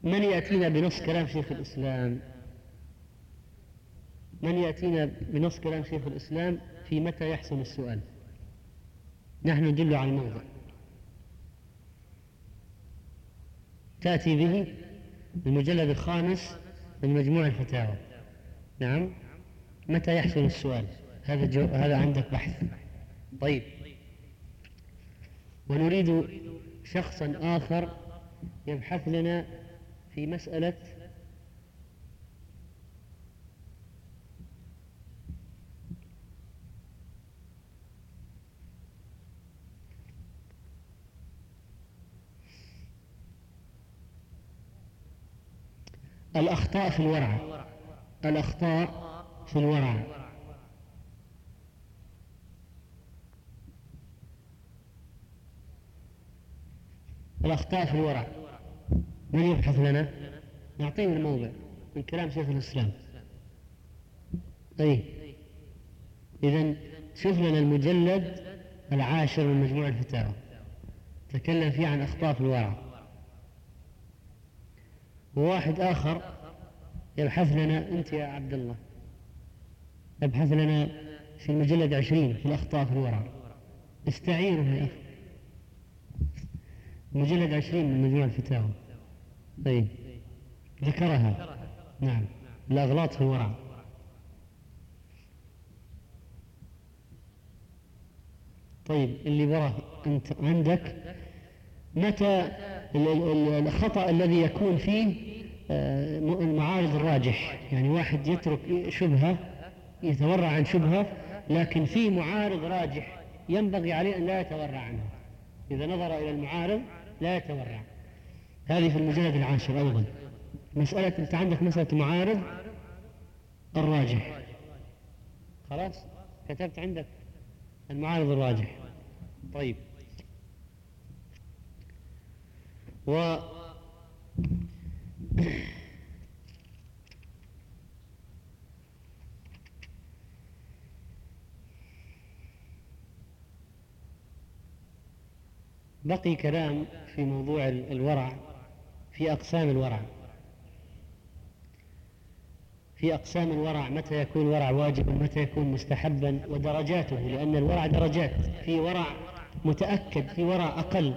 من يأتينا بنص كلام شيخ الإسلام؟ من يأتينا بنص كلام شيخ الإسلام في متى يحصل السؤال؟ نحن ندل على الموضع. تأتي به المجلد الخامس من مجموع الفتاوى. نعم. متى يحصل السؤال؟ هذا عندك بحث. طيب. ونريد شخصا آخر يبحث لنا في مسألة الأخطاء في الورع. الأخطاء في الورع. الأخطاء في الورع. من يبحث لنا؟ نعطيه الموضع من كلام شيخ الإسلام. أي إذن شوف لنا المجلد 10 من مجموع الفتاوى، تكلم فيه عن أخطاء في الورع. وواحد آخر يبحث لنا، أنت يا عبد الله يبحث لنا في المجلد 20 في الأخطاء في الورع. استعيره يا أخي، مجلد 20 من مجموع الفتاوى. أي ذكرها. نعم. الأغلاط في الورع. طيب اللي براه أنت عندك متى الخطأ الذي يكون فيه المعارض الراجح، يعني واحد يترك شبهة، يتورع عن شبهة، لكن فيه معارض راجح ينبغي عليه أن لا يتورع عنه. إذا نظر إلى المعارض لا يتورع. هذه في المجلد 10 أيضا. مسألة أنت عندك مسألة معارض الراجح، خلاص كتبت عندك المعارض الراجح. طيب. بقي كلام في موضوع الورع، في أقسام الورع. في أقسام الورع، متى يكون ورع واجب ومتى يكون مستحبا، ودرجاته، لأن الورع درجات، في ورع متأكد، في ورع أقل،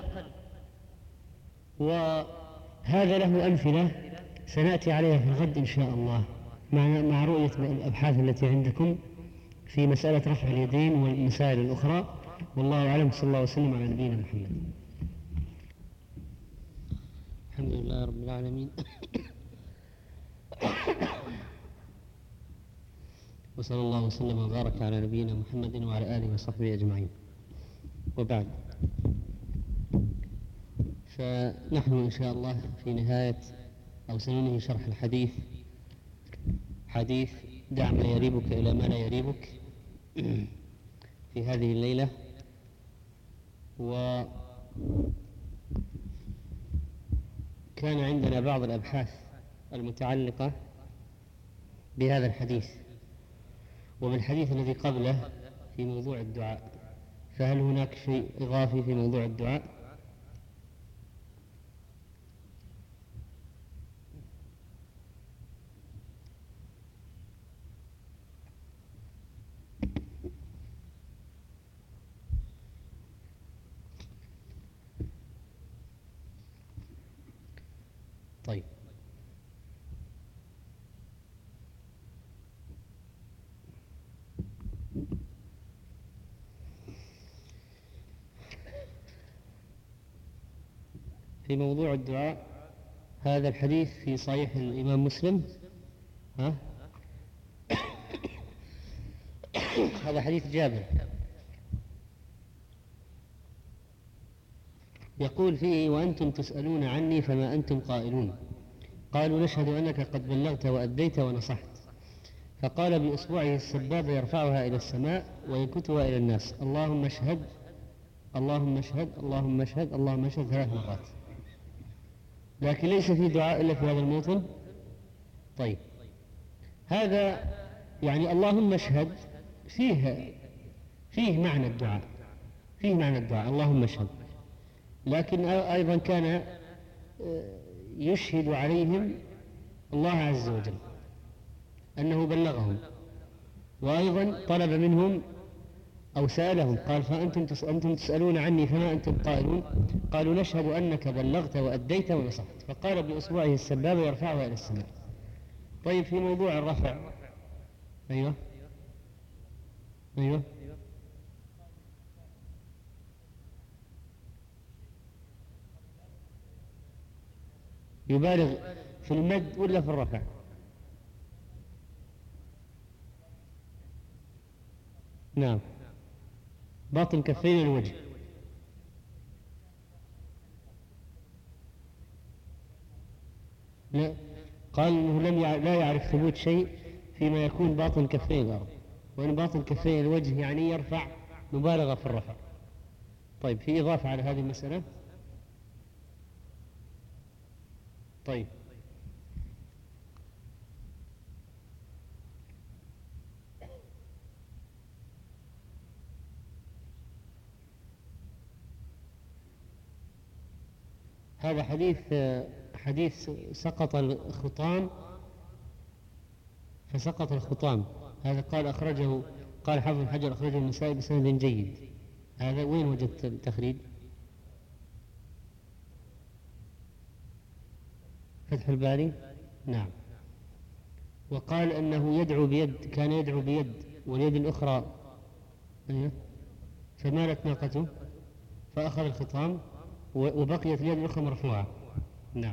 وهذا له أمثلة سنأتي عليها في الغد إن شاء الله مع رؤية الأبحاث التي عندكم في مسألة رفع اليدين والمسائل الأخرى. والله أعلم. صلى الله وسلم على نبينا محمد. الحمد لله رب العالمين. وصلى الله وسلم وبارك على نبينا محمد وعلى آله وصحبه أجمعين. وبعد، فنحن إن شاء الله في نهاية أو سننهي شرح الحديث، حديث دع ما يريبك إلى ما لا يريبك، في هذه الليلة. وكان عندنا بعض الأبحاث المتعلقة بهذا الحديث وبالحديث الذي قبله في موضوع الدعاء. فهل هناك شيء إضافي في موضوع الدعاء؟ طيب. في موضوع الدعاء، هذا الحديث في صحيح الإمام مسلم. هذا حديث جابر، يقول فيه: وأنتم تسألون عني فما أنتم قائلون، قالوا نشهد أنك قد بلغت وأديت ونصحت. فقال بإصبعه السبابة يرفعها إلى السماء وينكتها إلى الناس: اللهم اشهد اللهم اشهد اللهم اشهد اللهم اشهد 3 مرات. لكن ليس في دعاء إلا في هذا الموطن. طيب، هذا يعني اللهم اشهد فيه معنى الدعاء، فيه معنى الدعاء اللهم اشهد، لكن أيضا كان يشهد عليهم الله عز وجل أنه بلغهم، وأيضا طلب منهم أو سألهم قال فأنتم تسألون عني فما أنتم قائلون؟ قالوا نشهد أنك بلغت وأديت ونصحت. فقال بإصبعه السبابة يرفعها إلى السماء. طيب في موضوع الرفع. أيوه أيوه يبالغ في المد ولا في الرفع؟ نعم، باطن كفين الوجه. لا، قال انه لا يعرف ثبوت شيء فيما يكون باطن كفين الارض، وان باطن كفين الوجه يعني يرفع مبالغه في الرفع. طيب في اضافه على هذه المساله؟ طيب هذا حديث سقط الخطام فسقط الخطام. هذا قال حافظ بن حجر أخرجه النسائي بسند جيد. هذا وين وجدت التخريج؟ فتح الباري. نعم. وقال أنه كان يدعو بيد واليد الأخرى فمالت ناقته فأخذ الخطام وبقيت اليد الأخرى مرفوعة. نعم.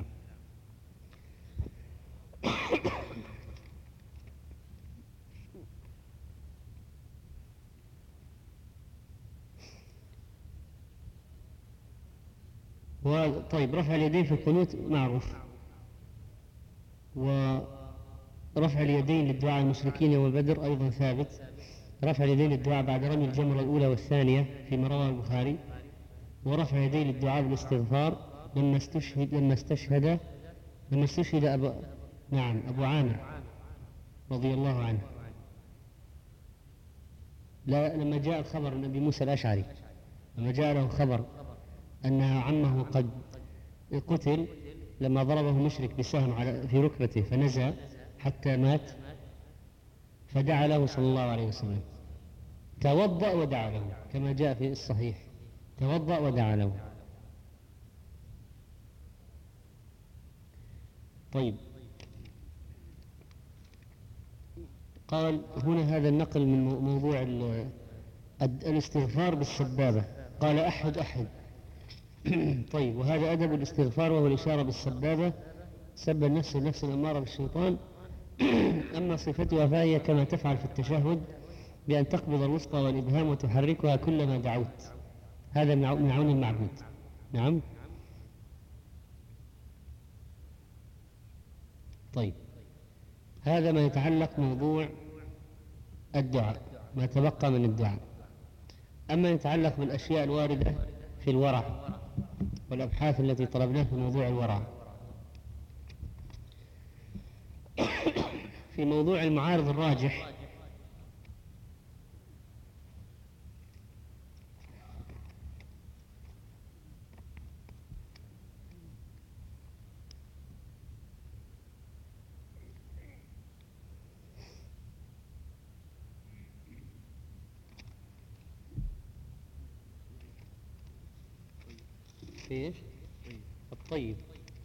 طيب رفع اليدين في القنوت معروف، ورفع اليدين للدعاء المشركين يوم بدر أيضا ثابت. رفع اليدين للدعاء بعد رمي الجمرة الأولى والثانية فيما رواه البخاري، ورفع اليدين للدعاء بالاستغفار لما استشهد أبو عامر رضي الله عنه. لما جاء الخبر من أبي موسى الأشعري، لما جاء له خبر أن عمه قد قتل لما ضربه مشرك بسهم في ركبته فنزى حتى مات، فدعا له صلى الله عليه وسلم، توضأ ودعا له كما جاء في الصحيح، توضأ ودعا له. طيب قال هنا هذا النقل من موضوع الاستغفار بالسبابة. قال أحد طيب وهذا أدب الاستغفار وهو الإشارة بالسبابة سب النفس الأمارة بالشيطان. أما صفتها فهي كما تفعل في التشهد بأن تقبض الوسطى والإبهام وتحركها كلما دعوت. هذا من عون المعبود. نعم. طيب هذا ما يتعلق موضوع الدعاء، ما تبقى من الدعاء. أما يتعلق بالأشياء الواردة في الورع والأبحاث التي طلبناها في موضوع الورع، في موضوع المعارض الراجح ايش؟ الطيب.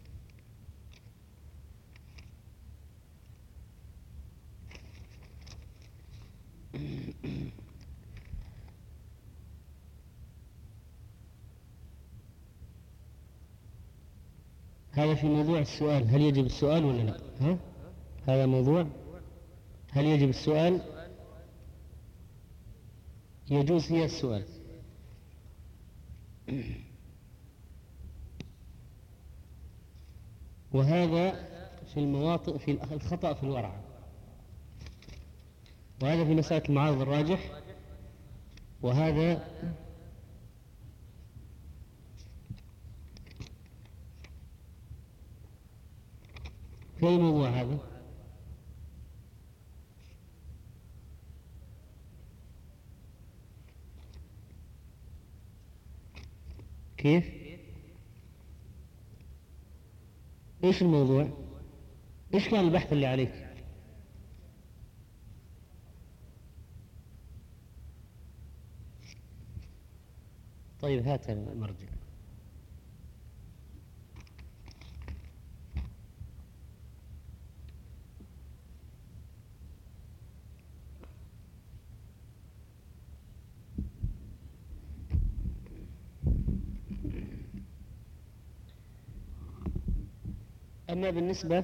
هذا في موضوع السؤال، هل يجب السؤال ولا لا؟ هذا موضوع هل يجب السؤال؟ يجوز فيها السؤال. وهذا في المواطئ في الخطأ في الورع، وهذا في مسألة المعارض الراجح، وهذا في أي موضوع هذا؟ كيف؟ إيش الموضوع؟ إيش كان البحث اللي عليك؟ طيب هات المرجع. أما بالنسبة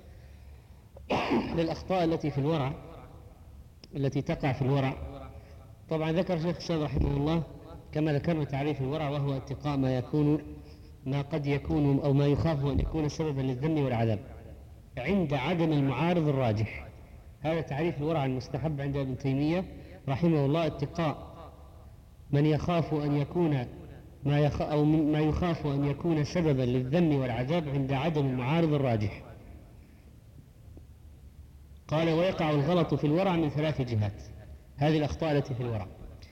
للأخطاء التي في الورع، التي تقع في الورع، طبعا ذكر شيخ الإسلام رحمه الله كما ذكرنا تعريف الورع، وهو اتقاء ما قد يكون أو ما يخاف أن يكون سببا للذم والعذاب عند عدم المعارض الراجح. هذا تعريف الورع المستحب عند ابن تيمية رحمه الله: اتقاء من يخاف أن يكون ما يخاف أن يكون سببا للذم والعذاب عند عدم المعارض الراجح. قال: ويقع الغلط في الورع من 3 جهات. هذه الأخطاء التي في الورع: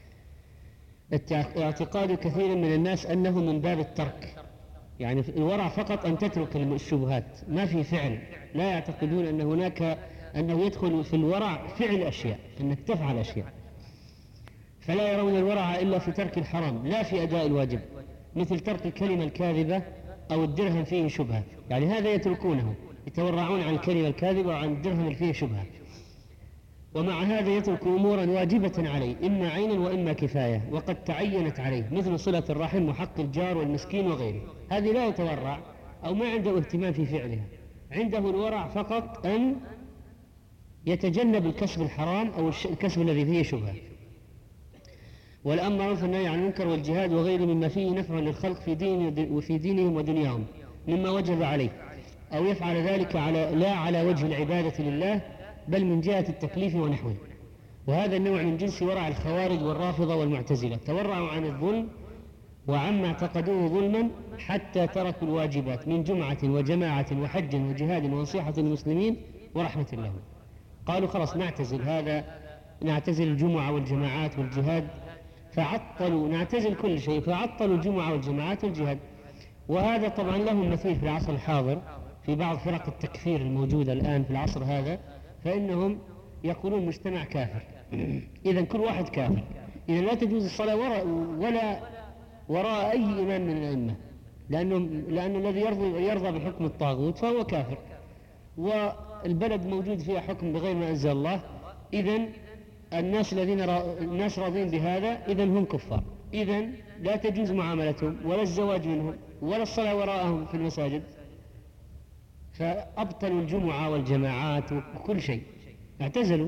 اعتقاد كثير من الناس أنه من باب الترك، يعني الورع فقط أن تترك الشبهات، ما في فعل. لا يعتقدون أنه يدخل في الورع فعل أشياء، أنك تفعل أشياء. فلا يرون الورع إلا في ترك الحرام، لا في أداء الواجب، مثل ترك الكلمة الكاذبة أو الدرهم فيه شبهة، يعني هذا يتركونه، يتورعون عن الكلمة الكاذبة وعن الدرهم اللي فيه شبهة. ومع هذا يترك أمورا واجبة عليه، إما عينا وإما كفاية وقد تعينت عليه، مثل صلة الرحم وحق الجار والمسكين وغيره. هذه لا يتورع أو ما عنده اهتمام في فعلها، عنده الورع فقط أن يتجنب الكسب الحرام أو الكسب الذي فيه شبهة. والأمر معروف والنهي عن المنكر والجهاد وغيره مما فيه نفع للخلق في دينهم ودنياهم مما وجب عليه، أو يفعل ذلك لا على وجه العبادة لله بل من جهة التكليف ونحوه. وهذا النوع من جنس ورع الخوارج والرافضة والمعتزلة، تورعوا عن الظلم وعما اعتقدوه ظلما حتى تركوا الواجبات من جمعة وجماعة وحج وجهاد ونصيحة المسلمين ورحمة لهم. قالوا خلاص نعتزل الجمعة والجماعات والجهاد، نعتزل كل شيء، فعطلوا الجمعة والجماعات والجهاد. وهذا طبعا لهم مثيل في العصر الحاضر في بعض فرق التكفير الموجودة الآن في العصر هذا، فإنهم يقولون مجتمع كافر. إذن كل واحد كافر، إذن لا تجوز الصلاة ولا وراء أي إمام من الأئمة، لأنه الذي يرضى بحكم الطاغوت فهو كافر، والبلد موجود فيها حكم بغير ما أنزل الله. إذن الناس راضين بهذا، إذن هم كفار، إذن لا تجوز معاملتهم ولا الزواج منهم ولا الصلاة وراءهم في المساجد. فأبطلوا الجمعة والجماعات وكل شيء، اعتزلوا.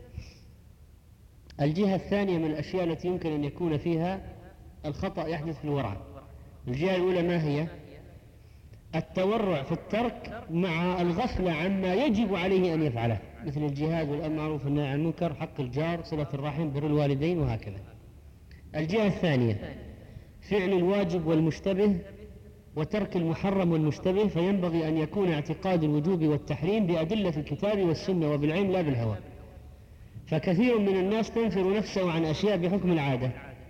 الجهة الثانية من الأشياء التي يمكن أن يكون فيها الخطأ يحدث في الورع: الجهة الأولى ما هي؟ التورع في الترك مع الغفلة عما يجب عليه أن يفعله، مثل الجهاد والأمر معروف والنهي عن المنكر، حق الجار، صلة الرحم، بر الوالدين، وهكذا. الجهة الثانية فعل الواجب والمشتبه وترك المحرم والمشتبه، فينبغي أن يكون اعتقاد الوجوب والتحريم بأدلة الكتاب والسنة وبالعلم لا بالهوى. فكثير من الناس تنفر نفسه عن أشياء بحكم العادة،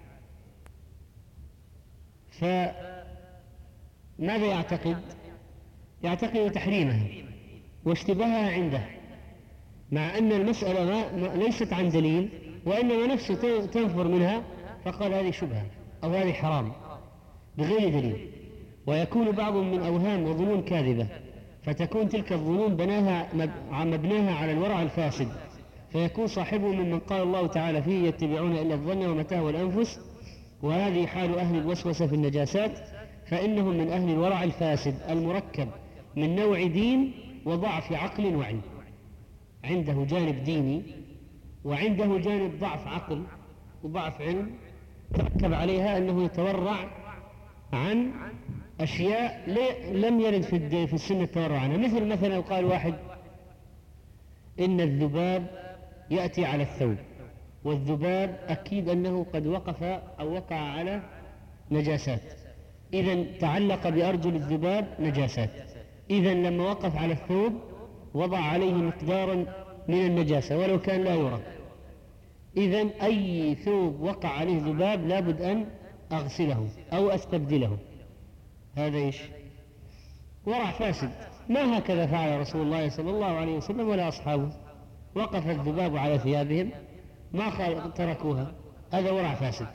فماذا يعتقد تحريمها واشتباهها عنده، مع أن المسألة ليست عن دليل، وإنما نفسه تنفر منها، فقال هذه شبهة أو هذه حرام بغير دليل. ويكون بعضهم من أوهام وظنون كاذبة، فتكون تلك الظنون مبناها على الورع الفاسد، فيكون صاحبه ممن قال الله تعالى فيه: يتبعون إلا الظن وما تهوى الأنفس. وهذه حال أهل الوسوسة في النجاسات، فإنهم من أهل الورع الفاسد المركب من نوع دين وضعف عقل وعلم، عنده جانب ديني وعنده جانب ضعف عقل وضعف علم، تركب عليها أنه يتورع عن أشياء لم يرد في السنة التورع عنها. مثلا قال واحد إن الذباب يأتي على الثوب، والذباب أكيد أنه قد وقع على نجاسات، إذن تعلق بأرجل الذباب نجاسات، إذن لما وقف على الثوب وضع عليه مقدارا من النجاسة ولو كان لا يرى. إذن أي ثوب وقع عليه ذباب لابد أن أغسله أو أستبدله. هذا إيش؟ ورع فاسد. ما هكذا فعل رسول الله صلى الله عليه وسلم ولا أصحابه. وقف الذباب على ثيابهم ما تركوها، هذا ورع فاسد.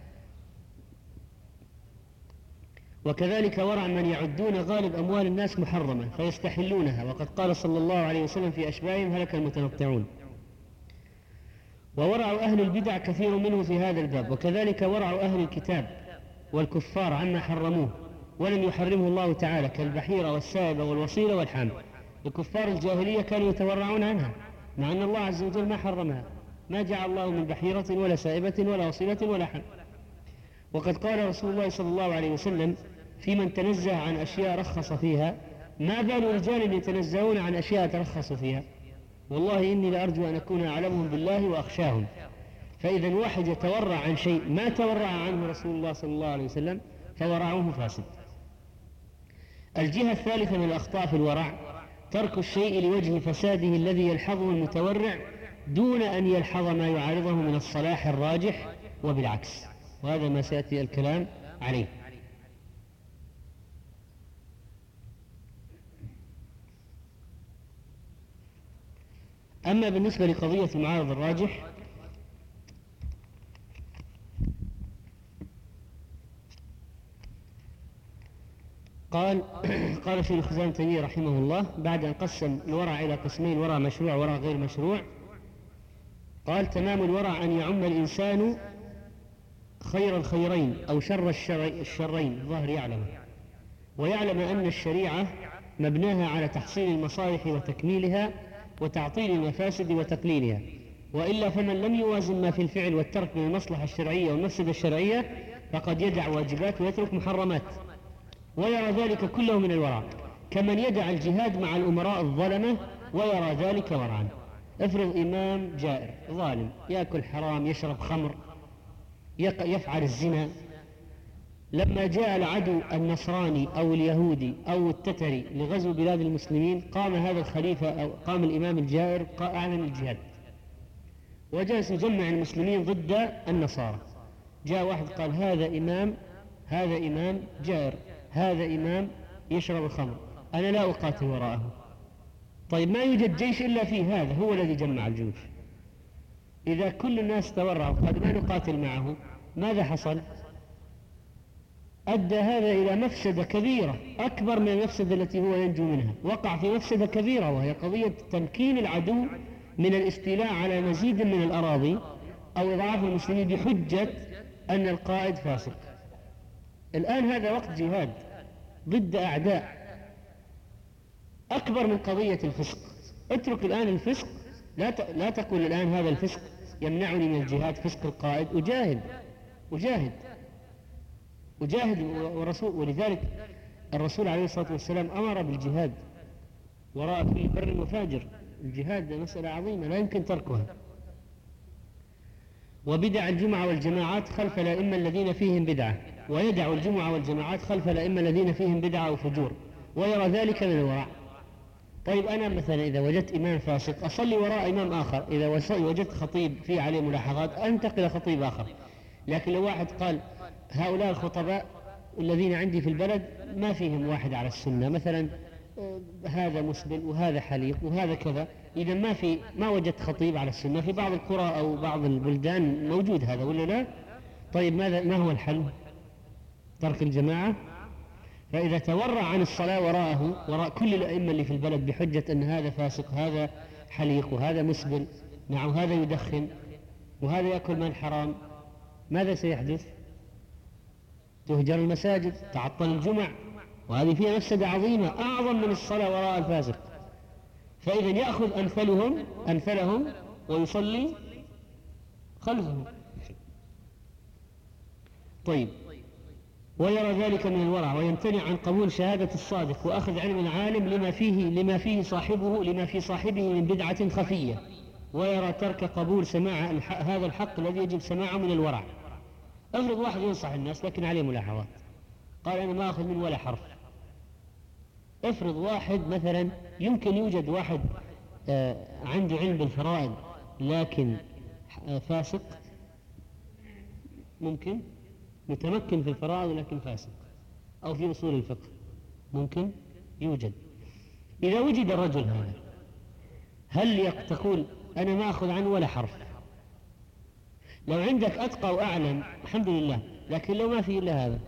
وكذلك ورع من يعدون غالب أموال الناس محرمة فيستحلونها، وقد قال صلى الله عليه وسلم في أشباههم هلك المتنطعون. وورع أهل البدع كثير منه في هذا الباب، وكذلك ورع أهل الكتاب والكفار عما حرموه ولم يحرمه الله تعالى، كالبحيرة والسائبة والوصيلة والحام. الكفار الجاهلية كانوا يتورعون عنها مع أن الله عز وجل ما حرمها، ما جعل الله من بحيرة ولا سائبة ولا وصيلة ولا حام. وقد قال رسول الله صلى الله عليه وسلم في من تنزه عن أشياء رخص فيها: ما بال رجال يتنزهون عن أشياء ترخص فيها، والله إني لأرجو أن أكون أعلمهم بالله وأخشاهم. فإذا واحد يتورع عن شيء ما تورع عنه رسول الله صلى الله عليه وسلم فورعه فاسد. الجهة الثالثة من الأخطاء في الورع ترك الشيء لوجه فساده الذي يلحظه المتورع دون أن يلحظ ما يعارضه من الصلاح الراجح وبالعكس، وهذا ما سيأتي الكلام عليه. أما بالنسبة لقضية المعارض الراجح قال شيخ الإسلام تيمية رحمه الله بعد أن قسم الورع إلى قسمين: ورع مشروع ورع غير مشروع، قال: تمام الورع أن يعم الإنسان خير الخيرين أو شر الشرين، ظاهر يعلم، ويعلم أن الشريعة مبناها على تحصيل المصالح وتكميلها وتعطيل المفاسد وتقليلها، وإلا فمن لم يوازن ما في الفعل والترك من المصلحة الشرعية والمفسدة الشرعية فقد يدع واجبات ويترك محرمات، ويرى ذلك كله من الورع، كمن يدع الجهاد مع الأمراء الظلمة ويرى ذلك ورعا. افرض إمام جائر ظالم يأكل حرام، يشرب خمر، يفعل الزنا، لما جاء العدو النصراني أو اليهودي أو التتري لغزو بلاد المسلمين قام هذا الخليفة أو قام الإمام الجائر أعلن الجهاد وجلس يجمع المسلمين ضد النصارى. جاء واحد قال: هذا إمام جائر، هذا إمام يشرب الخمر، أنا لا أقاتل وراءه. طيب ما يوجد جيش إلا فيه، هذا هو الذي جمع الجيوش. إذا كل الناس تورعوا قالوا ما نقاتل معه، ماذا حصل؟ أدى هذا إلى مفسدة كبيرة أكبر من المفسدة التي هو ينجو منها، وقع في مفسدة كبيرة وهي قضية تمكين العدو من الاستيلاء على مزيد من الأراضي أو إضعاف المسلمين بحجة أن القائد فاسق. الآن هذا وقت جهاد ضد أعداء أكبر من قضية الفسق. اترك الآن الفسق، لا تقول الآن هذا الفسق يمنعني من الجهاد، فسق القائد، أجاهد ولذلك الرسول عليه الصلاة والسلام أمر بالجهاد وراء كل بر وفاجر. الجهاد مسألة عظيمة لا يمكن تركها. وبدع الجمعة والجماعات خلف الأئمة الذين فيهم بدعة، ويدع الجمعة والجماعات خلف الأئمة الذين فيهم بدعة وفجور، ويرى ذلك من الورع. طيب أنا مثلا إذا وجدت إمام فاسق أصلي وراء إمام آخر، إذا وجدت خطيب فيه عليه ملاحظات أنتقل إلى خطيب آخر. لكن لو واحد قال هؤلاء الخطباء الذين عندي في البلد ما فيهم واحد على السنة، مثلا هذا مسبل وهذا حليق وهذا كذا، إذا ما وجدت خطيب على السنة. في بعض القرى أو بعض البلدان موجود هذا ولا لا؟ طيب ما هو الحل؟ ترك الجماعة. فإذا تورع عن الصلاة وراء كل الأئمة اللي في البلد بحجة أن هذا فاسق، هذا حليق، وهذا مسبل، نعم، هذا يدخن، وهذا يأكل مال حرام، ماذا سيحدث؟ تهجر المساجد، تعطل الجمع، وهذه فيها مفسدة عظيمة أعظم من الصلاة وراء الفاسق. فإذا يأخذ أنفلهم ويصلي خلفهم. طيب، ويرى ذلك من الورع، ويمتنع عن قبول شهادة الصادق وأخذ علم العالم لما في صاحبه من بدعة خفية، ويرى ترك قبول سماع هذا الحق الذي يجب سماعه من الورع. افرض واحد ينصح الناس لكن عليه ملاحظات، قال أنا ما أخذ من ولا حرف. افرض واحد مثلا، يمكن يوجد واحد عنده علم بالفرائض لكن فاسق، ممكن متمكن في الفرائض لكن فاسق، أو في أصول الفقه ممكن يوجد. إذا وجد الرجل هذا، هل تقول أنا ما أخذ عنه ولا حرف؟ لو عندك أتقى وأعلم الحمد لله، لكن لو ما في إلا هذا،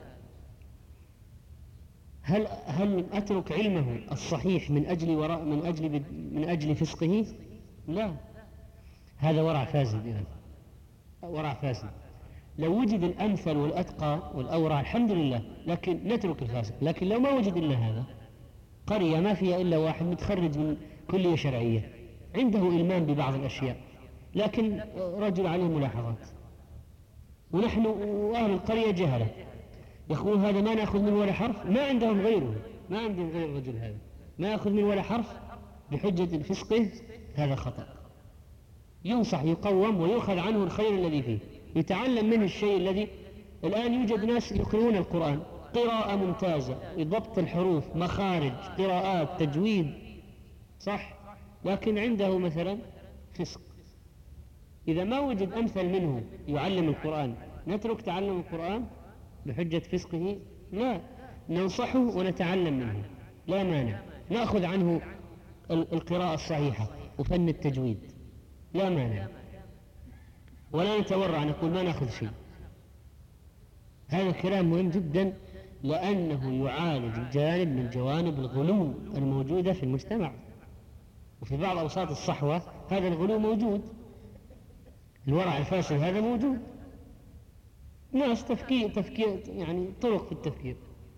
هل أترك علمه الصحيح من أجل فسقه؟ لا، هذا ورع فاسد. يعني ورع فاسد. لو وجد الأمثل والأتقى والأورع الحمد لله، لكن نترك الفاسد. لكن لو ما وجد إلا هذا، قرية ما فيها إلا واحد متخرج من كلية شرعية عنده إلمام ببعض الأشياء، لكن رجل عليه ملاحظات، ونحن وأهل القرية جهلة، يقولون هذا ما نأخذ منه ولا حرف، ما عندهم غيره، ما عندهم غير الرجل هذا، ما يأخذ منه ولا حرف بحجة فسقه، هذا خطأ. ينصح يقوم ويؤخذ عنه الخير الذي فيه، يتعلم منه الشيء الذي الآن يوجد ناس يقرؤون القرآن قراءة ممتازة، ضبط الحروف، مخارج، قراءات، تجويد صح، لكن عنده مثلا فسق. إذا ما وجد أمثل منه يعلم القرآن، نترك تعلم القرآن بحجة فسقه؟ لا، ننصحه ونتعلم منه، لا مانع، نأخذ عنه القراءة الصحيحة وفن التجويد، لا مانع، ولا نتورع نقول ما نأخذ شيء. هذا الكلام مهم جدا، لأنه يعالج جانب من جوانب الغلو الموجودة في المجتمع، وفي بعض أوساط الصحوة هذا الغلو موجود، الورع الفاسد هذا موجود، ناس تفكير يعني طرق في التفكير.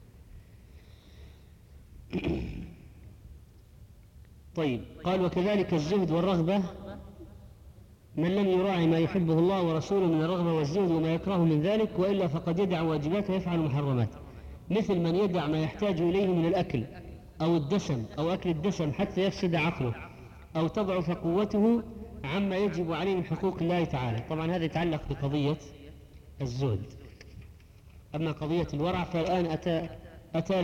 طيب، قال وكذلك الزهد والرغبة، من لم يراعي ما يحبه الله ورسوله من الرغبة والزهد وما يكره من ذلك، وإلا فقد يدع واجبات ويفعل محرمات، مثل من يدع ما يحتاج إليه من الأكل أو الدسم أو أكل الدسم حتى يفسد عقله أو تضعف قوته عما يجب عليه من حقوق الله تعالى. طبعا هذا يتعلق بقضية الزهد. أما قضية الورع فالآن أتى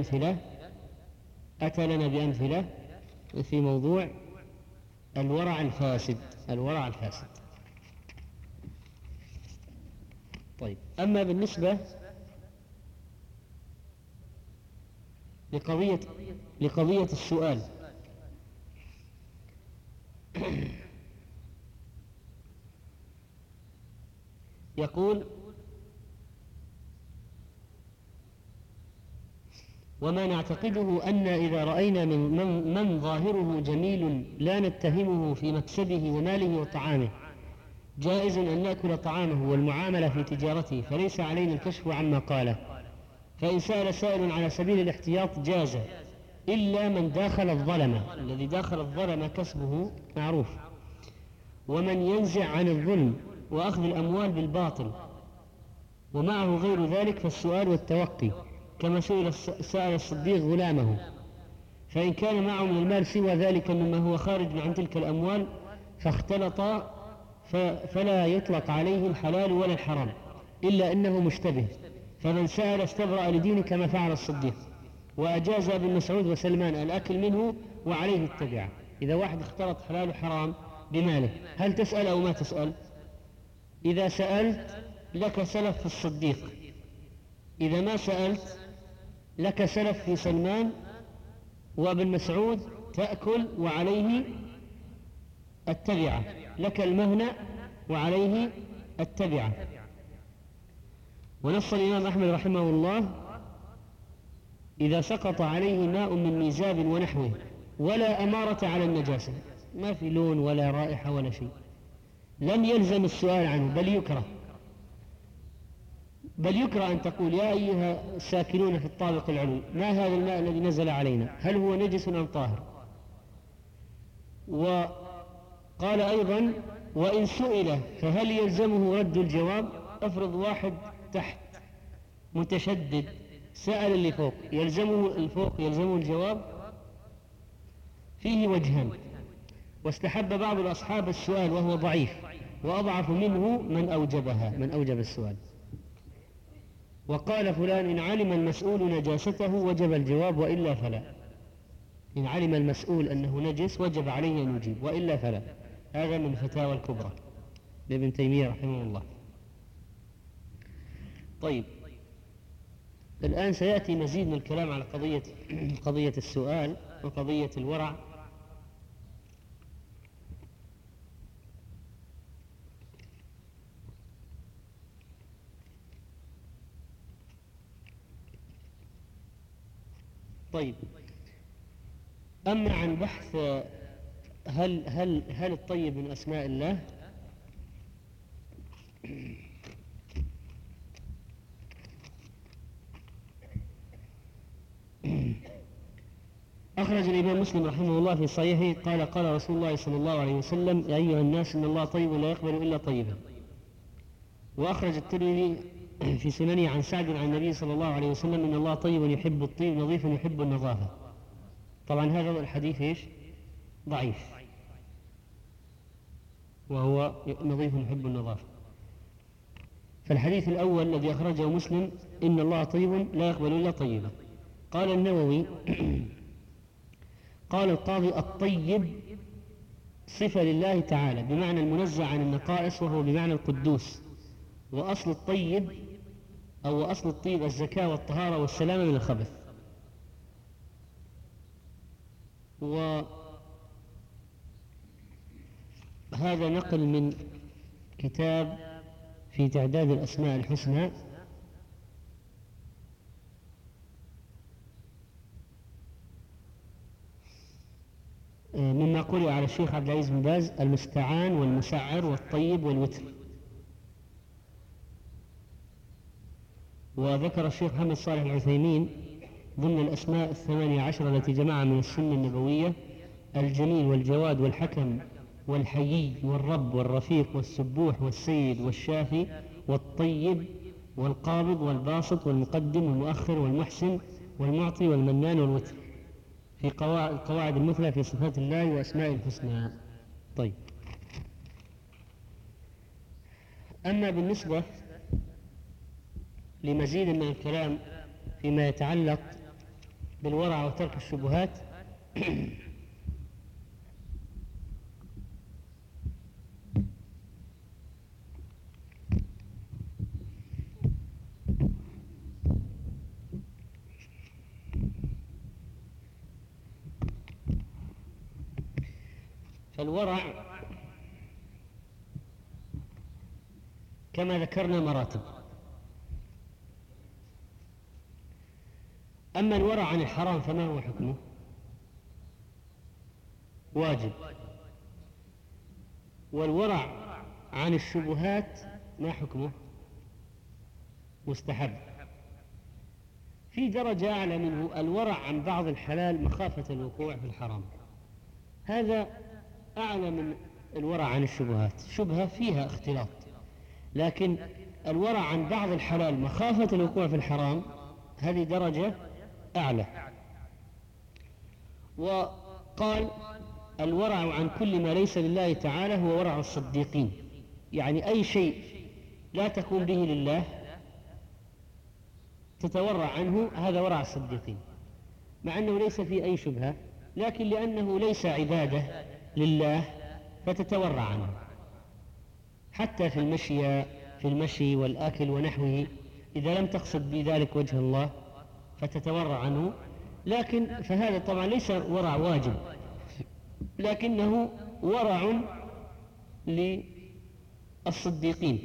لنا بأمثلة في موضوع الورع الفاسد. طيب، أما بالنسبة لقضية السؤال، يقول وما نعتقده أن إذا رأينا من ظاهره جميل لا نتهمه في مكسبه وماله وطعامه، جائز أن نأكل طعامه والمعاملة في تجارته، فليس علينا الكشف عما قاله. فإن سأل سائل على سبيل الاحتياط جاز، إلا من داخل الظلمة، الذي داخل الظلمة كسبه معروف، ومن ينزع عن الظلم وأخذ الأموال بالباطل ومعه غير ذلك فالسؤال والتوقي، كما سأل الصديق غلامه، فإن كان معه من المال سوى ذلك مما هو خارج عن تلك الأموال فاختلط فلا يطلق عليه الحلال ولا الحرام، إلا أنه مشتبه، فمن سأل استبرأ لدينه كما فعل الصديق. وأجاز ابن مسعود وسلمان الأكل منه وعليه التبعة. إذا واحد اختلط حلال وحرام بماله، هل تسأل أو ما تسأل؟ إذا سألت لك سلف في الصديق، إذا ما سألت لك سلف في سلمان وابن مسعود، تأكل وعليه التبعة، لك المهنة وعليه التبعة. ونص الإمام أحمد رحمه الله: إذا سقط عليه ماء من ميزاب ونحوه ولا أمارة على النجاسة، ما في لون ولا رائحة ولا شيء، لم يلزم السؤال عنه، بل يكره أن تقول: يا أيها الساكنون في الطابق العلوي، ما هذا الماء الذي نزل علينا، هل هو نجس أم طاهر؟ وقال أيضا: وإن سئل فهل يلزمه رد الجواب؟ افرض واحد تحت متشدد سأل اللي فوق، يلزمه الجواب؟ فيه وجهان، واستحب بعض الأصحاب السؤال وهو ضعيف، وأضعف منه من أوجب السؤال. وقال فلان: إن علم المسؤول نجاسته وجب الجواب وإلا فلا. إن علم المسؤول أنه نجس وجب عليه أن يجيب، وإلا فلا. هذا من الفتاوى الكبرى لابن تيمية رحمه الله. طيب، الآن سيأتي مزيد من الكلام على قضية السؤال، وقضية الورع. طيب، أما عن بحث هل الطيب من أسماء الله؟ أخرج الإمام مسلم رحمه الله في صحيحه قال رسول الله صلى الله عليه وسلم: يا أيها الناس إن الله طيب لا يقبل إلا طيبا. وأخرج الترمذي في سننه عن سعد عن النبي صلى الله عليه وسلم: إن الله طيب يحب الطيب نظيف يحب النظافة. طبعا هذا الحديث ضعيف، وهو نظيف يحب النظافة. فالحديث الأول الذي أخرجه مسلم: إن الله طيب لا يقبل إلا طيبا. قال النووي قال القاضي: الطيب صفة لله تعالى بمعنى المنزه عن النقائص، وهو بمعنى القدوس. وأصل الطيب أو أصل الطيب الزكاة والطهارة والسلامة من الخبث. وهذا نقل من كتاب في تعداد الأسماء الحسنى مما قرئ على الشيخ عبد العزيز بن باز: المستعان والمسعر والطيب والوتر. وذكر الشيخ محمد صالح العثيمين ضمن الأسماء 18 التي جمعها من السنة النبوية: الجميل والجواد والحكم والحيي والرب والرفيق والسبوح والسيد والشافي والطيب والقابض والباسط والمقدم والمؤخر والمحسن والمعطي والمنان والوتر، في القواعد المثلى في صفات الله وأسماء الحسنى. طيب، أما بالنسبة لمزيد من الكلام فيما يتعلق بالورع وترك الشبهات، فالورع كما ذكرنا مراتب. أما الورع عن الحرام فما هو حكمه؟ واجب. والورع عن الشبهات ما حكمه؟ مستحب. في درجة أعلى منه الورع عن بعض الحلال مخافة الوقوع في الحرام، هذا أعلى من الورع عن الشبهات. شبهة فيها اختلاط، لكن الورع عن بعض الحلال مخافة الوقوع في الحرام هذه درجة أعلى. وقال: الورع عن كل ما ليس لله تعالى هو ورع الصديقين، يعني أي شيء لا تكون به لله تتورع عنه، هذا ورع الصديقين، مع أنه ليس فيه أي شبهة، لكن لأنه ليس عبادة لله فتتورع عنه. حتى في المشي والأكل ونحوه، إذا لم تقصد بذلك وجه الله فتتورع عنه، لكن فهذا طبعا ليس ورع واجب، لكنه ورع للصديقين.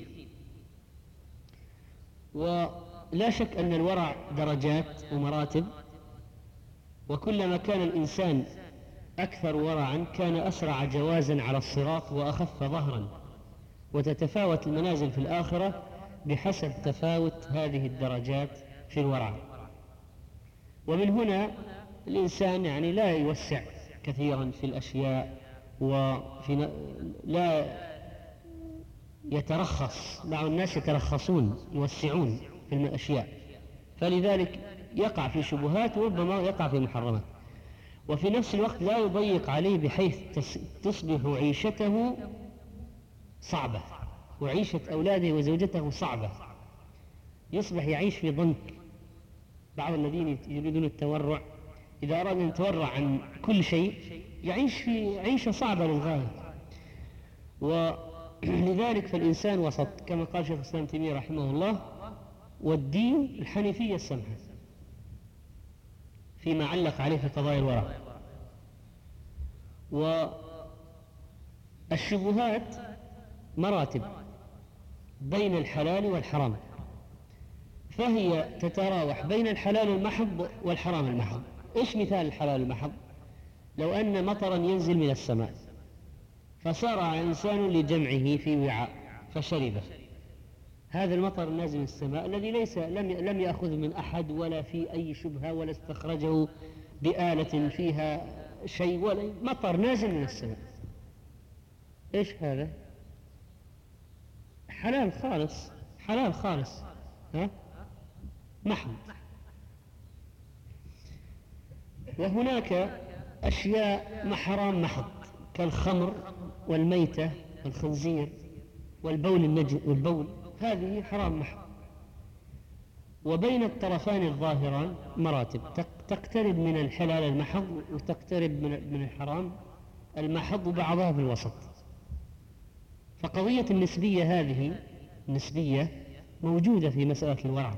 ولا شك أن الورع درجات ومراتب، وكلما كان الإنسان أكثر ورعا كان أسرع جوازا على الصراط وأخف ظهرا، وتتفاوت المنازل في الآخرة بحسب تفاوت هذه الدرجات في الورع. ومن هنا الإنسان يعني لا يوسع كثيرا في الأشياء، لا يترخص. بعض الناس يترخصون يوسعون في الأشياء، فلذلك يقع في شبهات وربما يقع في محرمات. وفي نفس الوقت لا يضيق عليه بحيث تصبح عيشته صعبة، وعيشة أولاده وزوجته صعبة، يصبح يعيش في ضنك. بعض الذين يريدون التورع إذا أراد أن يتورع عن كل شيء يعيش في عيشة صعبة للغاية. ولذلك فالإنسان وسط، كما قال شيخ الإسلام ابن تيمية رحمه الله: والدين الحنيفية السمحة، فيما علق عليه في قضايا الورع. والشبهات مراتب بين الحلال والحرام، فهي تتراوح بين الحلال المحض والحرام المحض. إيش مثال الحلال المحض؟ لو أن مطرا ينزل من السماء فسارع إنسان لجمعه في وعاء فشربه، هذا المطر النازل من السماء الذي لم يأخذ من أحد ولا في أي شبهة ولا استخرجه بآلة فيها شيء، ولا مطر نازل من السماء، إيش هذا؟ حلال خالص، حلال خالص، محض. وهناك أشياء حرام محض كالخمر والميتة والخنزير والبول، هذه حرام محض. وبين الطرفان الظاهران مراتب، تقترب من الحلال المحض وتقترب من الحرام المحض وبعضها في الوسط. فقضية النسبية هذه النسبية موجودة في مسألة الورع.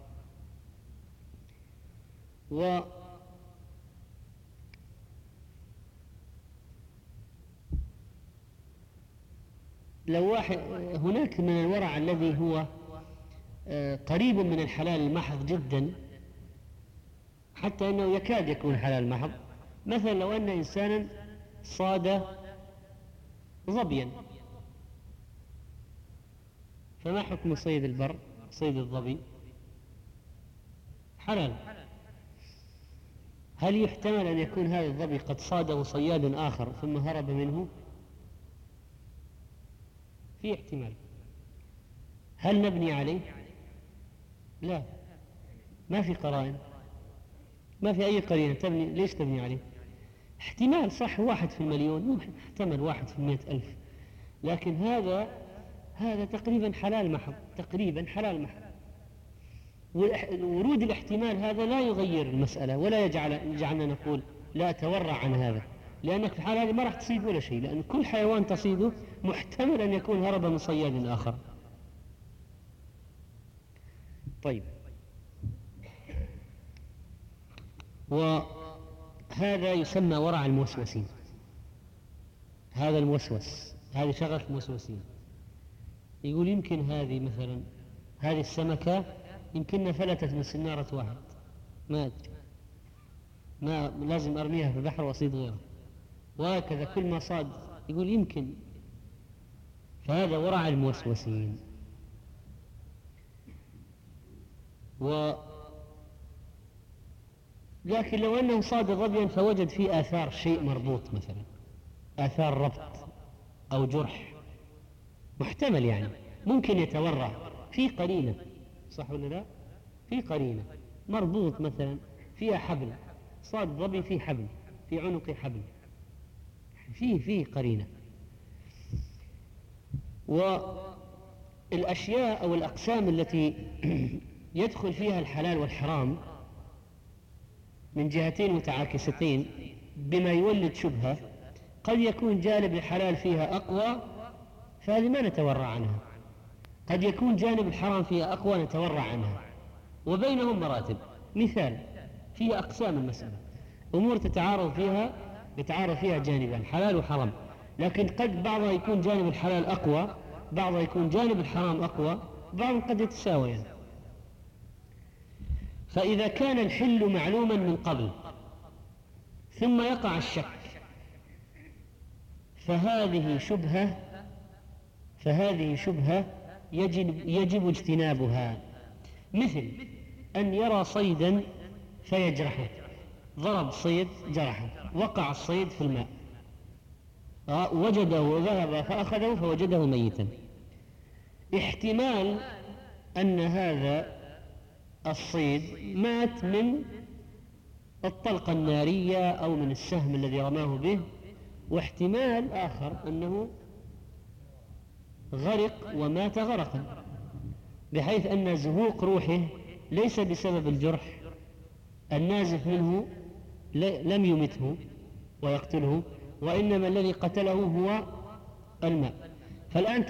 لو واحد هناك من الورع الذي هو قريب من الحلال المحض جدا حتى أنه يكاد يكون حلال محض. مثلا لو أن إنسانا صاد ظبيا، فما حكم صيد البر؟ صيد الظبي حلال. هل يحتمل أن يكون هذا الظبي قد صاده صياد آخر ثم هرب منه؟ في احتمال. هل نبني عليه؟ لا، ما في قرائن، ما في أي قرينة ليش تبني عليه؟ احتمال صح 1 في المليون، احتمل 1 في 100,000، لكن هذا تقريبا حلال محض، تقريبا حلال محض. ورود الاحتمال هذا لا يغير المسألة ولا يجعلنا نقول لا تورع عن هذا، لأنك في الحال هذه ما راح تصيد ولا شيء، لأن كل حيوان تصيده محتمل أن يكون هرب من صياد آخر. طيب، وهذا يسمى ورع الموسوسين. هذا الموسوس، هذه شغلة الموسوسين، يقول يمكن هذه مثلا هذه السمكة يمكننا فلتت من سنارة واحد، ما لازم أرميها في البحر وأصيد غيرها، وهكذا كل ما صاد يقول يمكن. فهذا ورع الموسوسين. لكن لو أنه صاد ظبيا فوجد فيه آثار شيء مربوط، مثلا آثار ربط أو جرح، محتمل يعني ممكن يتورع في قرينة، صح ولا لا؟ في قرينة مربوط مثلا فيها حبل، صاد ظبي في حبل في عنق حبل، في قرينة. والأشياء أو الأقسام التي يدخل فيها الحلال والحرام من جهتين متعاكستين بما يولد شبهة، قد يكون جانب الحلال فيها أقوى فهذه ما نتورع عنها، قد يكون جانب الحرام فيها أقوى نتورع عنها، وبينهم مراتب. مثال، فيها أقسام المسألة، أمور يتعارض فيها جانبان حلال وحرام، لكن قد بعضها يكون جانب الحلال أقوى، بعضها يكون جانب الحرام أقوى، بعضهم قد يتساويان. فإذا كان الحل معلوما من قبل ثم يقع الشك فهذه شبهة يجب اجتنابها. مثل أن يرى صيدا فيجرحه، ضرب صيد جرحه، وقع الصيد في الماء، وجده وذهب فأخذه فوجده ميتا، احتمال أن هذا الصيد مات من الطلقة النارية أو من السهم الذي رماه به، واحتمال آخر أنه غرق ومات غرقا، بحيث أن زهوق روحه ليس بسبب الجرح النازف منه، لم يمته ويقتله، وإنما الذي قتله هو الماء. فالآن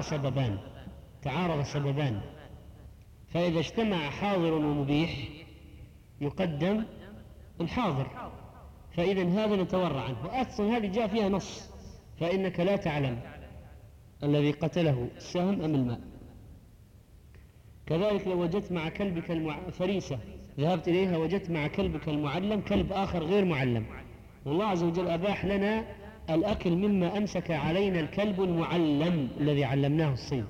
تعارض سببان، فإذا اجتمع حاضر ومبيح يقدم الحاضر، فإذا هذا نتورع عنه، وأصلا هذه جاء فيها نص، فإنك لا تعلم الذي قتله السهم أم الماء. كذلك لو وجدت مع كلبك فريسة ذهبت إليها وجدت مع كلبك المعلم كلب آخر غير معلم، والله عز وجل أباح لنا الأكل مما أمسك علينا الكلب المعلم الذي علمناه الصيد.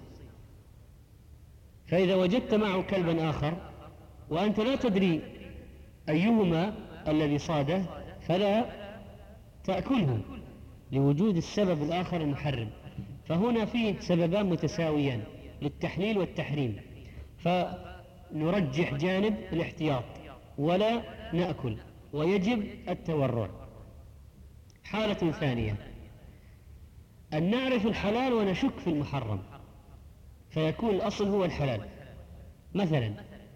فإذا وجدت معه كلبا آخر وأنت لا تدري أيهما الذي صاده فلا تأكله لوجود السبب الآخر المحرم. فهنا فيه سببان متساويان للتحليل والتحريم، فنرجح جانب الاحتياط ولا نأكل، ويجب التورع. حالة ثانية أن نعرف الحلال ونشك في المحرم، فيكون الأصل هو الحلال. مثلا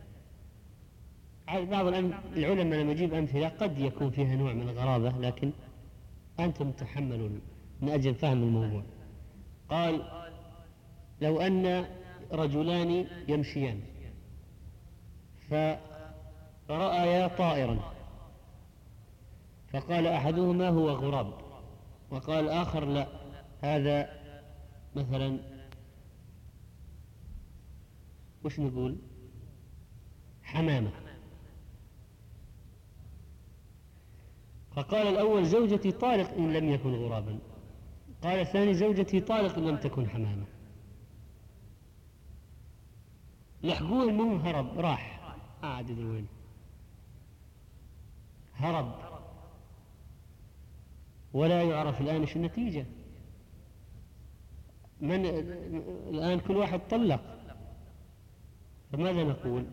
بعض العلماء لما يجيب أمثلة قد يكون فيها نوع من الغرابة، لكن أنتم تحملون من أجل فهم الموضوع. قال لو أن رجلان يمشيان فرأيا طائرا، فقال أحدهما هو غراب، وقال الآخر لا، هذا مثلا وش نقول حمامة. فقال الأول زوجتي طالق إن لم يكن غرابا، قال الثاني زوجتي طالق إن لم تكن حمامة. لحقوه، المهم هرب، راح عاد وين هرب، ولا يعرف الآن ايش النتيجة. من الآن كل واحد طلق، فماذا نقول؟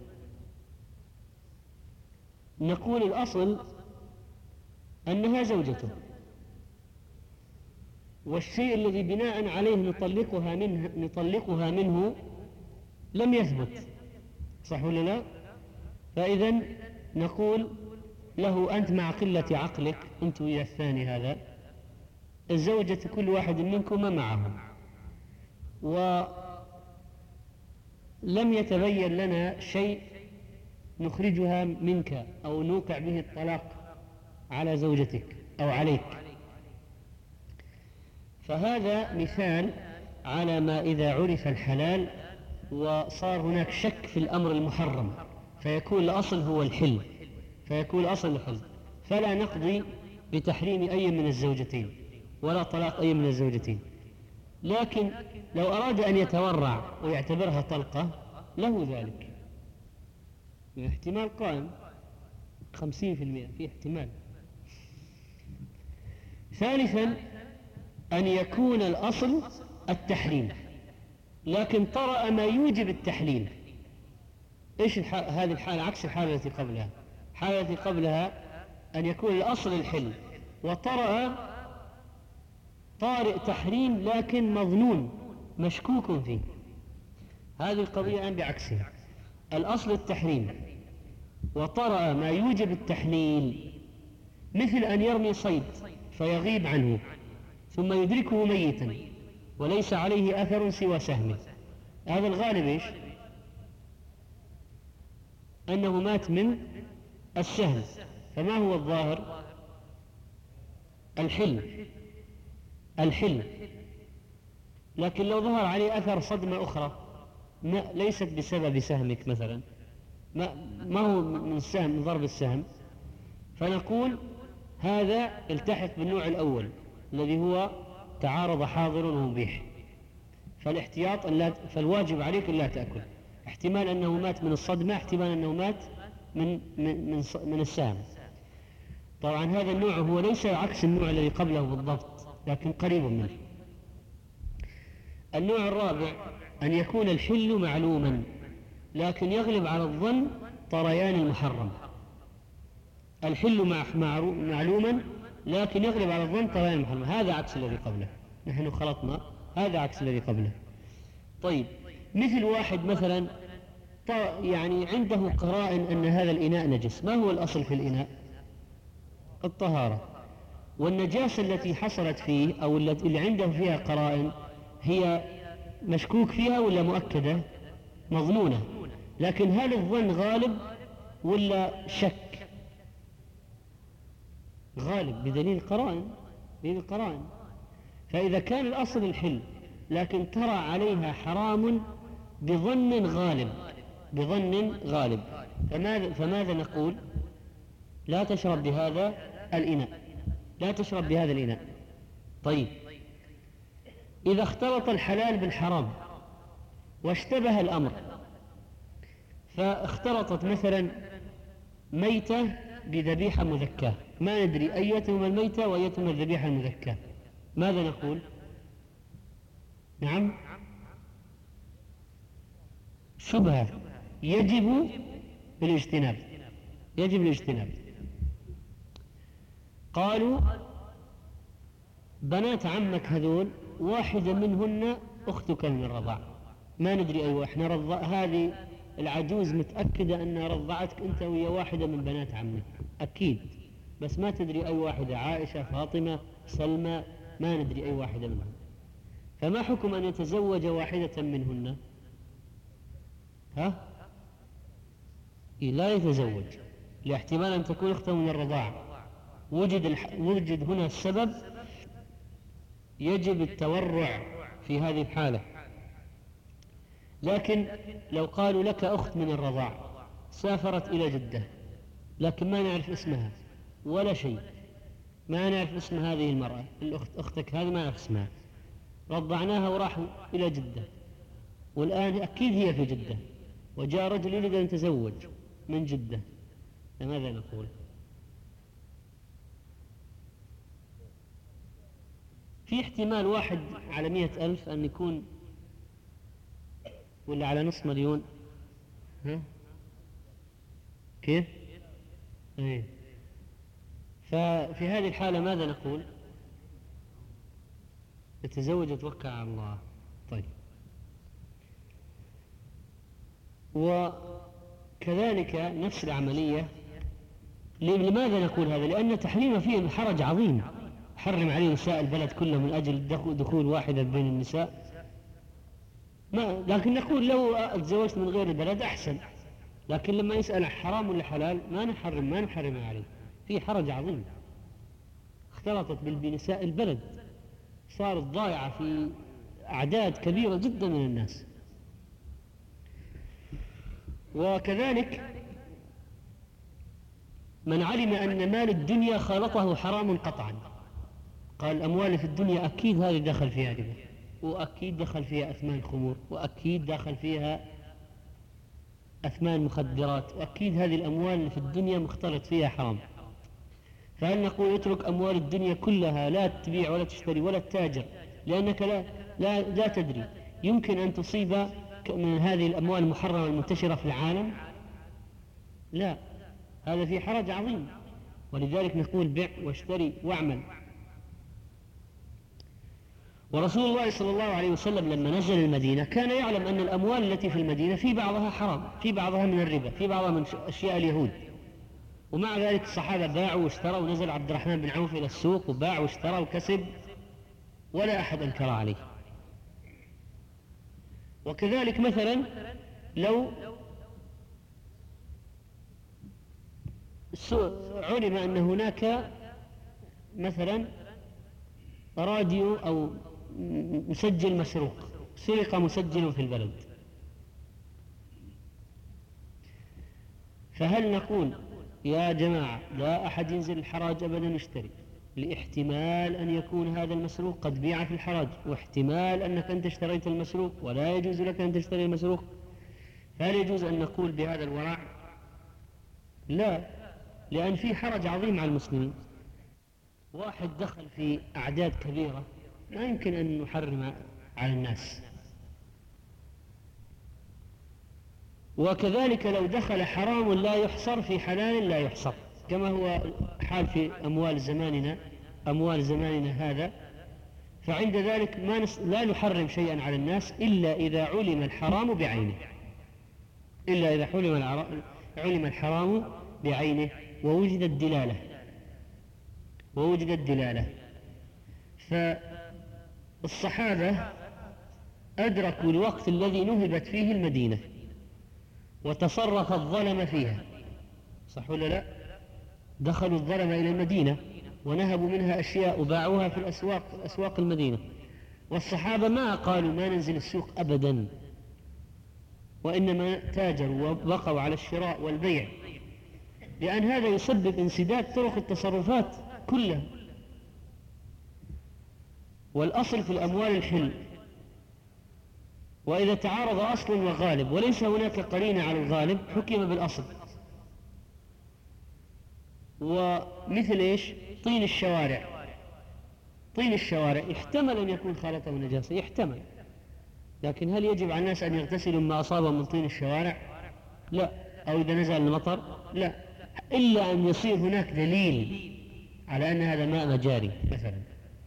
نقول الأصل أنها زوجته، والشيء الذي بناء عليه نطلقها منه لم يثبت، صح ولا لا؟ فإذا نقول له أنت مع قلة عقلك أنت ويا الثاني هذا، الزوجة كل واحد منكم معه، ولم يتبين لنا شيء نخرجها منك أو نوقع به الطلاق على زوجتك أو عليك. فهذا مثال على ما إذا عرف الحلال وصار هناك شك في الأمر المحرم، فيكون الأصل هو الحل، فلا نقضي بتحريم أي من الزوجتين ولا طلاق أي من الزوجتين. لكن لو أراد أن يتورع ويعتبرها طلقة له ذلك، احتمال قائم 50% في احتمال. ثالثا أن يكون الأصل التحريم لكن طرأ ما يوجب التحليل. إيش هذه الحالة؟ عكس الحالة التي قبلها. الحالة التي قبلها أن يكون الأصل الحل وطرأ طارئ تحريم لكن مظنون مشكوك فيه. هذه القضية الآن بعكسها، الأصل التحريم وطرأ ما يوجب التحليل، مثل أن يرمي صيد فيغيب عنه ثم يدركه ميتا وليس عليه أثر سوى سهمه. هذا الغالب إيش؟ أنه مات من السهم. فما هو الظاهر؟ الحل. لكن لو ظهر عليه أثر صدمة أخرى ليست بسبب سهمك مثلا، ما هو من السهم، من ضرب السهم، فنقول هذا التحق بالنوع الأول الذي هو تعارض حاضر ومبيح. فالاحتياط فالواجب عليك ألا تأكل. احتمال أنه مات من الصدمة، احتمال أنه مات من السهم. طبعا هذا النوع هو ليس عكس النوع الذي قبله بالضبط، لكن قريب منه. النوع الرابع أن يكون الحل معلوما لكن يغلب على الظن طريان المحرم. الحل معلوما لكن يغلب على الظن طريان المحرم، هذا عكس الذي قبله. نحن خلطنا، هذا عكس الذي قبله. طيب، مثل واحد مثلا يعني عنده قرائن أن هذا الإناء نجس. ما هو الأصل في الإناء؟ الطهارة. والنجاسة التي حصلت فيه أو اللي عنده فيها قرائن هي مشكوك فيها ولا مؤكدة؟ مظنونة. لكن هل الظن غالب ولا شك؟ غالب بدليل القرائن. فإذا كان الأصل الحل لكن ترى عليها حرام بظن غالب فماذا نقول؟ لا تشرب بهذا الإناء. طيب، إذا اختلط الحلال بالحرام واشتبه الأمر، فاختلطت مثلا ميتة بذبيحة مذكاة، ما ندري أيتهما الميتة وأيتهما الذبيحة المذكاة، ماذا نقول؟ نعم، شبهة يجب الاجتناب. قالوا بنات عمك هذول واحدة منهن أختك من الرضاع، ما ندري أيوة، احنا هذه العجوز متأكدة أنها رضعتك أنت ويا واحدة من بنات عمك أكيد، بس ما تدري أي واحدة، عائشة، فاطمة، سلمى، ما ندري أي واحدة منهم. فما حكم أن يتزوج واحدة منهن؟ لا يتزوج، لاحتمال أن تكون أخته من الرضاعة. وجد هنا السبب، يجب التورع في هذه الحالة. لكن لو قالوا لك أخت من الرضاعة سافرت إلى جدة لكن ما نعرف اسمها ولا شيء، ما نعرف اسم هذه المرأة، أختك هذه ما نعرف اسمها، رضعناها وراحوا إلى جدة، والآن أكيد هي في جدة، وجاء رجل يريد أن يتزوج من جدة، فماذا نقول؟ في احتمال 1 على 100,000 أن يكون، ولا على نصف مليون، كيف؟ ففي هذه الحالة ماذا نقول؟ يتزوج وتوكل على الله. طيب، وكذلك نفس العملية. لماذا نقول هذا؟ لأن تحريم فيه حرج عظيم، حرم عليه نساء البلد كله من أجل دخول واحدة بين النساء، لكن نقول لو تزوجت من غير البلد أحسن، لكن لما يسأل حرام ولا حلال ما نحرم عليه، فيه حرج عظيم. اختلطت بنساء البلد، صارت ضائعة في أعداد كبيرة جدا من الناس. وكذلك من علم أن مال الدنيا خالطه حرام قطعا، قال الأموال في الدنيا أكيد هذه دخل فيها ربا، وأكيد دخل فيها أثمان خمور، وأكيد دخل فيها أثمان مخدرات، وأكيد هذه الأموال اللي في الدنيا مختلط فيها حرام. فهل نقول اترك أموال الدنيا كلها، لا تبيع ولا تشتري ولا تتاجر، لأنك لا تدري يمكن أن تصيب من هذه الأموال المحرمة المنتشرة في العالم؟ لا، هذا في حرج عظيم. ولذلك نقول بيع واشتري واعمل. ورسول الله صلى الله عليه وسلم لما نزل المدينة كان يعلم أن الأموال التي في المدينة في بعضها حرام، في بعضها من الربا، في بعضها من أشياء اليهود، ومع ذلك الصحابة باعوا واشتروا، ونزل عبد الرحمن بن عوف إلى السوق وباع واشترى وكسب ولا أحد أنكر عليه. وكذلك مثلا لو علم أن هناك مثلا راديو أو مسجل مسروق، سرق مسجل في البلد، فهل نقول يا جماعة لا أحد ينزل الحراج أبدا يشتري، لاحتمال أن يكون هذا المسروق قد بيع في الحراج، واحتمال أنك أنت اشتريت المسروق ولا يجوز لك أن تشتري المسروق، فهل يجوز أن نقول بهذا الورع؟ لا، لأن في حرج عظيم على المسلمين. واحد دخل في أعداد كبيرة ما يمكن أن نحرم على الناس. وكذلك لو دخل حرام لا يحصر في حلال لا يحصر، كما هو حال في أموال زماننا هذا، فعند ذلك لا نحرم شيئا على الناس إلا إذا علم الحرام بعينه، إلا إذا علم الحرام بعينه ووجدت دلالة. فالصحابة أدركوا الوقت الذي نهبت فيه المدينة وتصرف الظلم فيها، صح ولا لا؟ دخلوا الظلم إلى المدينة ونهبوا منها أشياء وباعوها في أسواق المدينة. والصحابة ما قالوا ما ننزل السوق أبدا، وإنما تاجروا وبقوا على الشراء والبيع، لأن هذا يسبب انسداد طرق التصرفات كلها. والأصل في الأموال الحل، وإذا تعارض أصل وغالب وليس هناك قرينة على الغالب حكم بالأصل. ومثل إيش؟ طين الشوارع. طين الشوارع يحتمل أن يكون خالطه نجاسة، يحتمل، لكن هل يجب على الناس أن يغتسلوا ما أصابهم من طين الشوارع؟ لا. أو إذا نزل المطر؟ لا، إلا أن يصير هناك دليل على أن هذا ماء مجاري مثلا.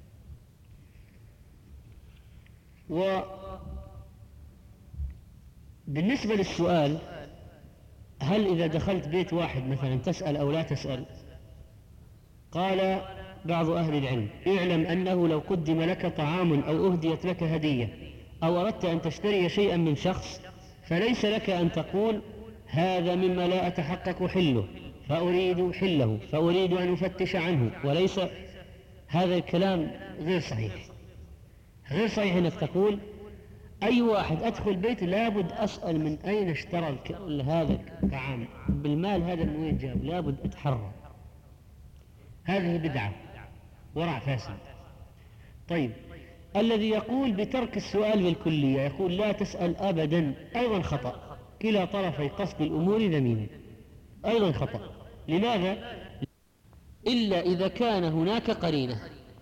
وبالنسبة للسؤال هل إذا دخلت بيت واحد مثلا تسأل أو لا تسأل، قال بعض أهل العلم اعلم أنه لو قدم لك طعام أو أهديت لك هدية أو أردت أن تشتري شيئا من شخص فليس لك أن تقول هذا مما لا أتحقق حله فأريد حله فأريد أن أفتش عنه، وليس هذا الكلام غير صحيح. غير صحيح أنك تقول أي واحد أدخل بيت لابد أسأل من أين اشترى هذا الطعام، بالمال هذا من وين جاب، لابد أتحرى. هذه بدعة ورع فاسد. طيب، الذي يقول بترك السؤال بالكلية يقول لا تسأل أبدا أيضا خطأ. كلا طرفي قصد الأمور ذميم، أيضا خطأ. لماذا؟ إلا إذا كان هناك قرينة.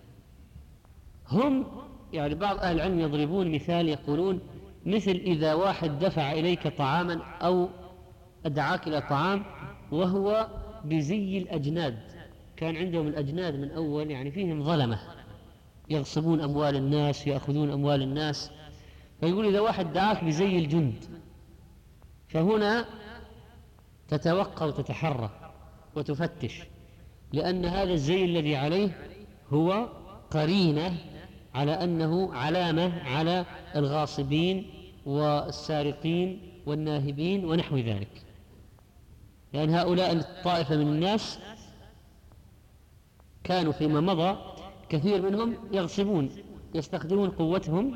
هم يعني بعض أهل العلم يضربون مثال يقولون مثل إذا واحد دفع إليك طعاما أو أدعاك إلى طعام وهو بزي الأجناد، كان عندهم الأجناد من أول يعني فيهم ظلمة يغصبون أموال الناس يأخذون أموال الناس، فيقول إذا واحد دعاك بزي الجند فهنا تتوقع وتتحرى وتفتش، لأن هذا الزي الذي عليه هو قرينة على أنه علامة على الغاصبين والسارقين والناهبين ونحو ذلك، لأن هؤلاء الطائفة من الناس كانوا فيما مضى كثير منهم يغصبون، يستخدمون قوتهم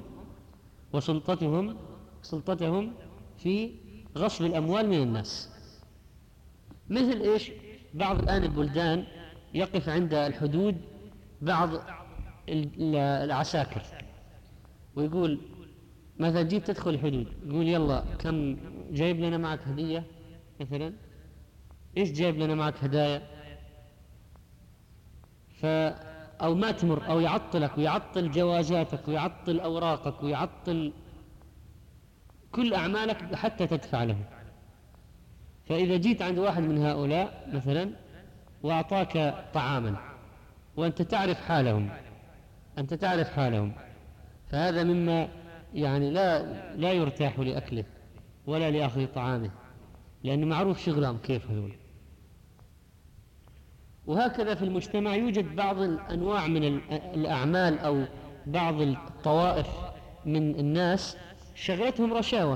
وسلطتهم في غصب الأموال من الناس. مثل إيش؟ بعض الآن البلدان يقف عند الحدود بعض العساكر ويقول مثلا جيت تدخل الحدود يقول يلا كم جايب لنا معك هدية مثلا، إيش جايب لنا معك هدايا، أو ما تمر، أو يعطلك ويعطل جوازاتك ويعطل أوراقك ويعطل كل أعمالك حتى تدفع له. فإذا جيت عند واحد من هؤلاء مثلا وأعطاك طعاما وأنت تعرف حالهم فهذا مما يعني لا يرتاح لأكله ولا لأخذ طعامه، لأنه معروف شغلهم كيف هذول. وهكذا في المجتمع يوجد بعض الأنواع من الأعمال أو بعض الطوائف من الناس شغلته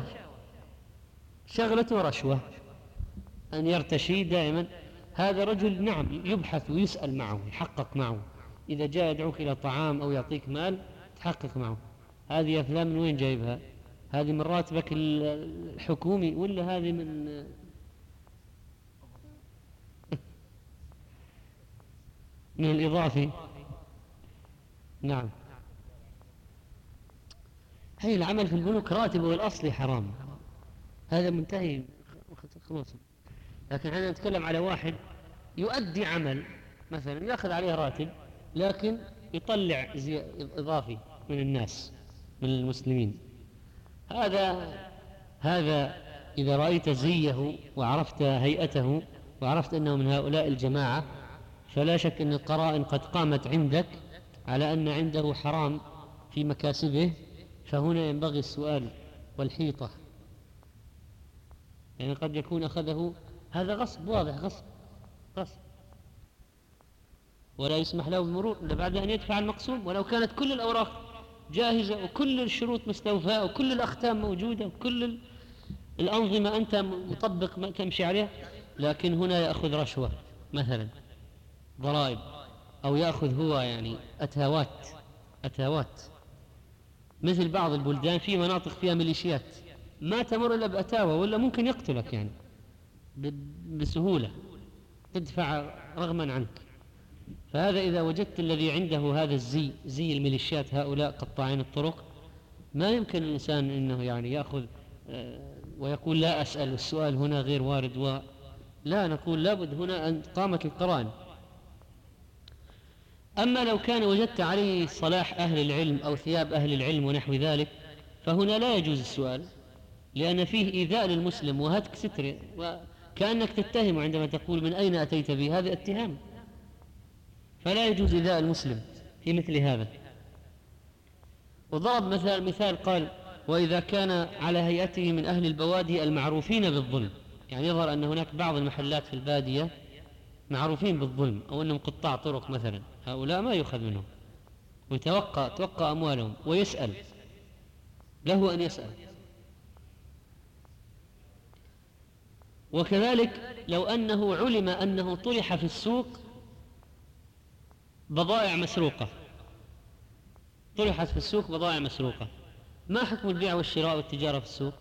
رشوة أن يرتشي دائما. هذا رجل نعم يبحث ويسأل معه يحقق معه، إذا جاء يدعوك إلى طعام أو يعطيك مال تحقق معه هذه يا فلان من وين جايبها، هذه من راتبك الحكومي ولا هذه من الإضافي. نعم، هي العمل في البنوك راتبه والأصل حرام، هذا منتهي خلاص. لكن احنا نتكلم على واحد يؤدي عمل مثلا يأخذ عليه راتب لكن يطلع إضافي من الناس من المسلمين. هذا إذا رأيت زيه وعرفت هيئته وعرفت أنه من هؤلاء الجماعة فلا شك أن القرائن قد قامت عندك على أن عنده حرام في مكاسبه، فهنا ينبغي السؤال والحيطة، يعني قد يكون أخذه هذا غصب واضح، غصب ولا يسمح له بالمرور إلا بعد أن يدفع المقسوم، ولو كانت كل الأوراق جاهزة وكل الشروط مستوفاة وكل الأختام موجودة وكل الأنظمة أنت مطبق ما تمشي عليها، لكن هنا يأخذ رشوة مثلا ضرائب أو يأخذ هو يعني أتاوات، مثل بعض البلدان في مناطق فيها ميليشيات ما تمر إلا بأتاوة، ولا ممكن يقتلك يعني بسهولة، تدفع رغما عنك. فهذا إذا وجدت الذي عنده هذا زي الميليشيات، هؤلاء قطاعين الطرق، ما يمكن الإنسان أنه يعني يأخذ ويقول لا أسأل، السؤال هنا غير وارد، لا، نقول لابد هنا أن قامت القرائن. أما لو كان وجدت عليه صلاح أهل العلم أو ثياب أهل العلم ونحو ذلك، فهنا لا يجوز السؤال، لأن فيه إيذاء للمسلم وهتك ستر، وكأنك تتهم عندما تقول من أين أتيت به، هذا اتهام، فلا يجوز إيذاء المسلم في مثل هذا. وضرب مثال قال: وإذا كان على هيئته من أهل البوادي المعروفين بالظلم، يعني يظهر أن هناك بعض المحلات في البادية معروفين بالظلم، أو أنهم قطاع طرق مثلا، هؤلاء ما يؤخذ منهم، ويتوقع أموالهم، ويسأل، له أن يسأل. وكذلك لو أنه علم أنه طرح في السوق بضائع مسروقة، طرحت في السوق بضائع مسروقة، ما حكم البيع والشراء والتجارة في السوق؟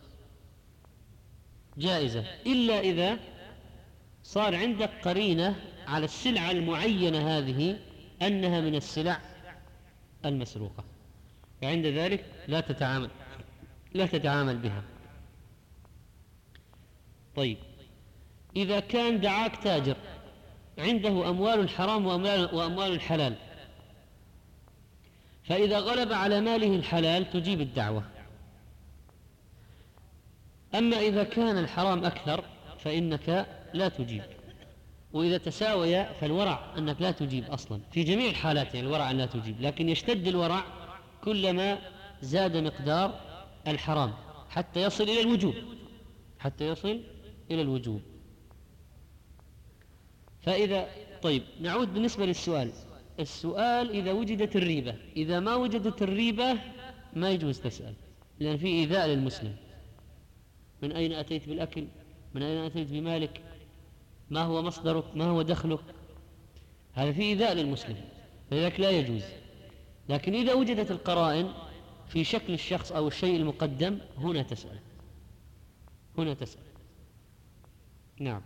جائزة، إلا إذا صار عندك قرينة على السلعة المعينة هذه أنها من السلع المسروقة، فعند ذلك لا تتعامل بها. طيب، إذا كان دعاك تاجر عنده أموال الحرام وأموال الحلال، فإذا غلب على ماله الحلال تجيب الدعوة، أما إذا كان الحرام أكثر فإنك لا تجيب، وإذا تساوي فالورع أنك لا تجيب أصلا في جميع الحالات، يعني الورع أن لا تجيب، لكن يشتد الورع كلما زاد مقدار الحرام حتى يصل إلى الوجوب. طيب، نعود بالنسبة للسؤال. السؤال إذا وجدت الريبة، إذا ما وجدت الريبة ما يجوز تسأل، لأن في إيذاء للمسلم. من أين أتيت بالأكل؟ من أين أتيت بمالك؟ ما هو مصدرك؟ ما هو دخلك؟ هذا في إيذاء للمسلم، لذلك لا يجوز. لكن إذا وجدت القرائن في شكل الشخص أو الشيء المقدم، هنا تسأل. نعم.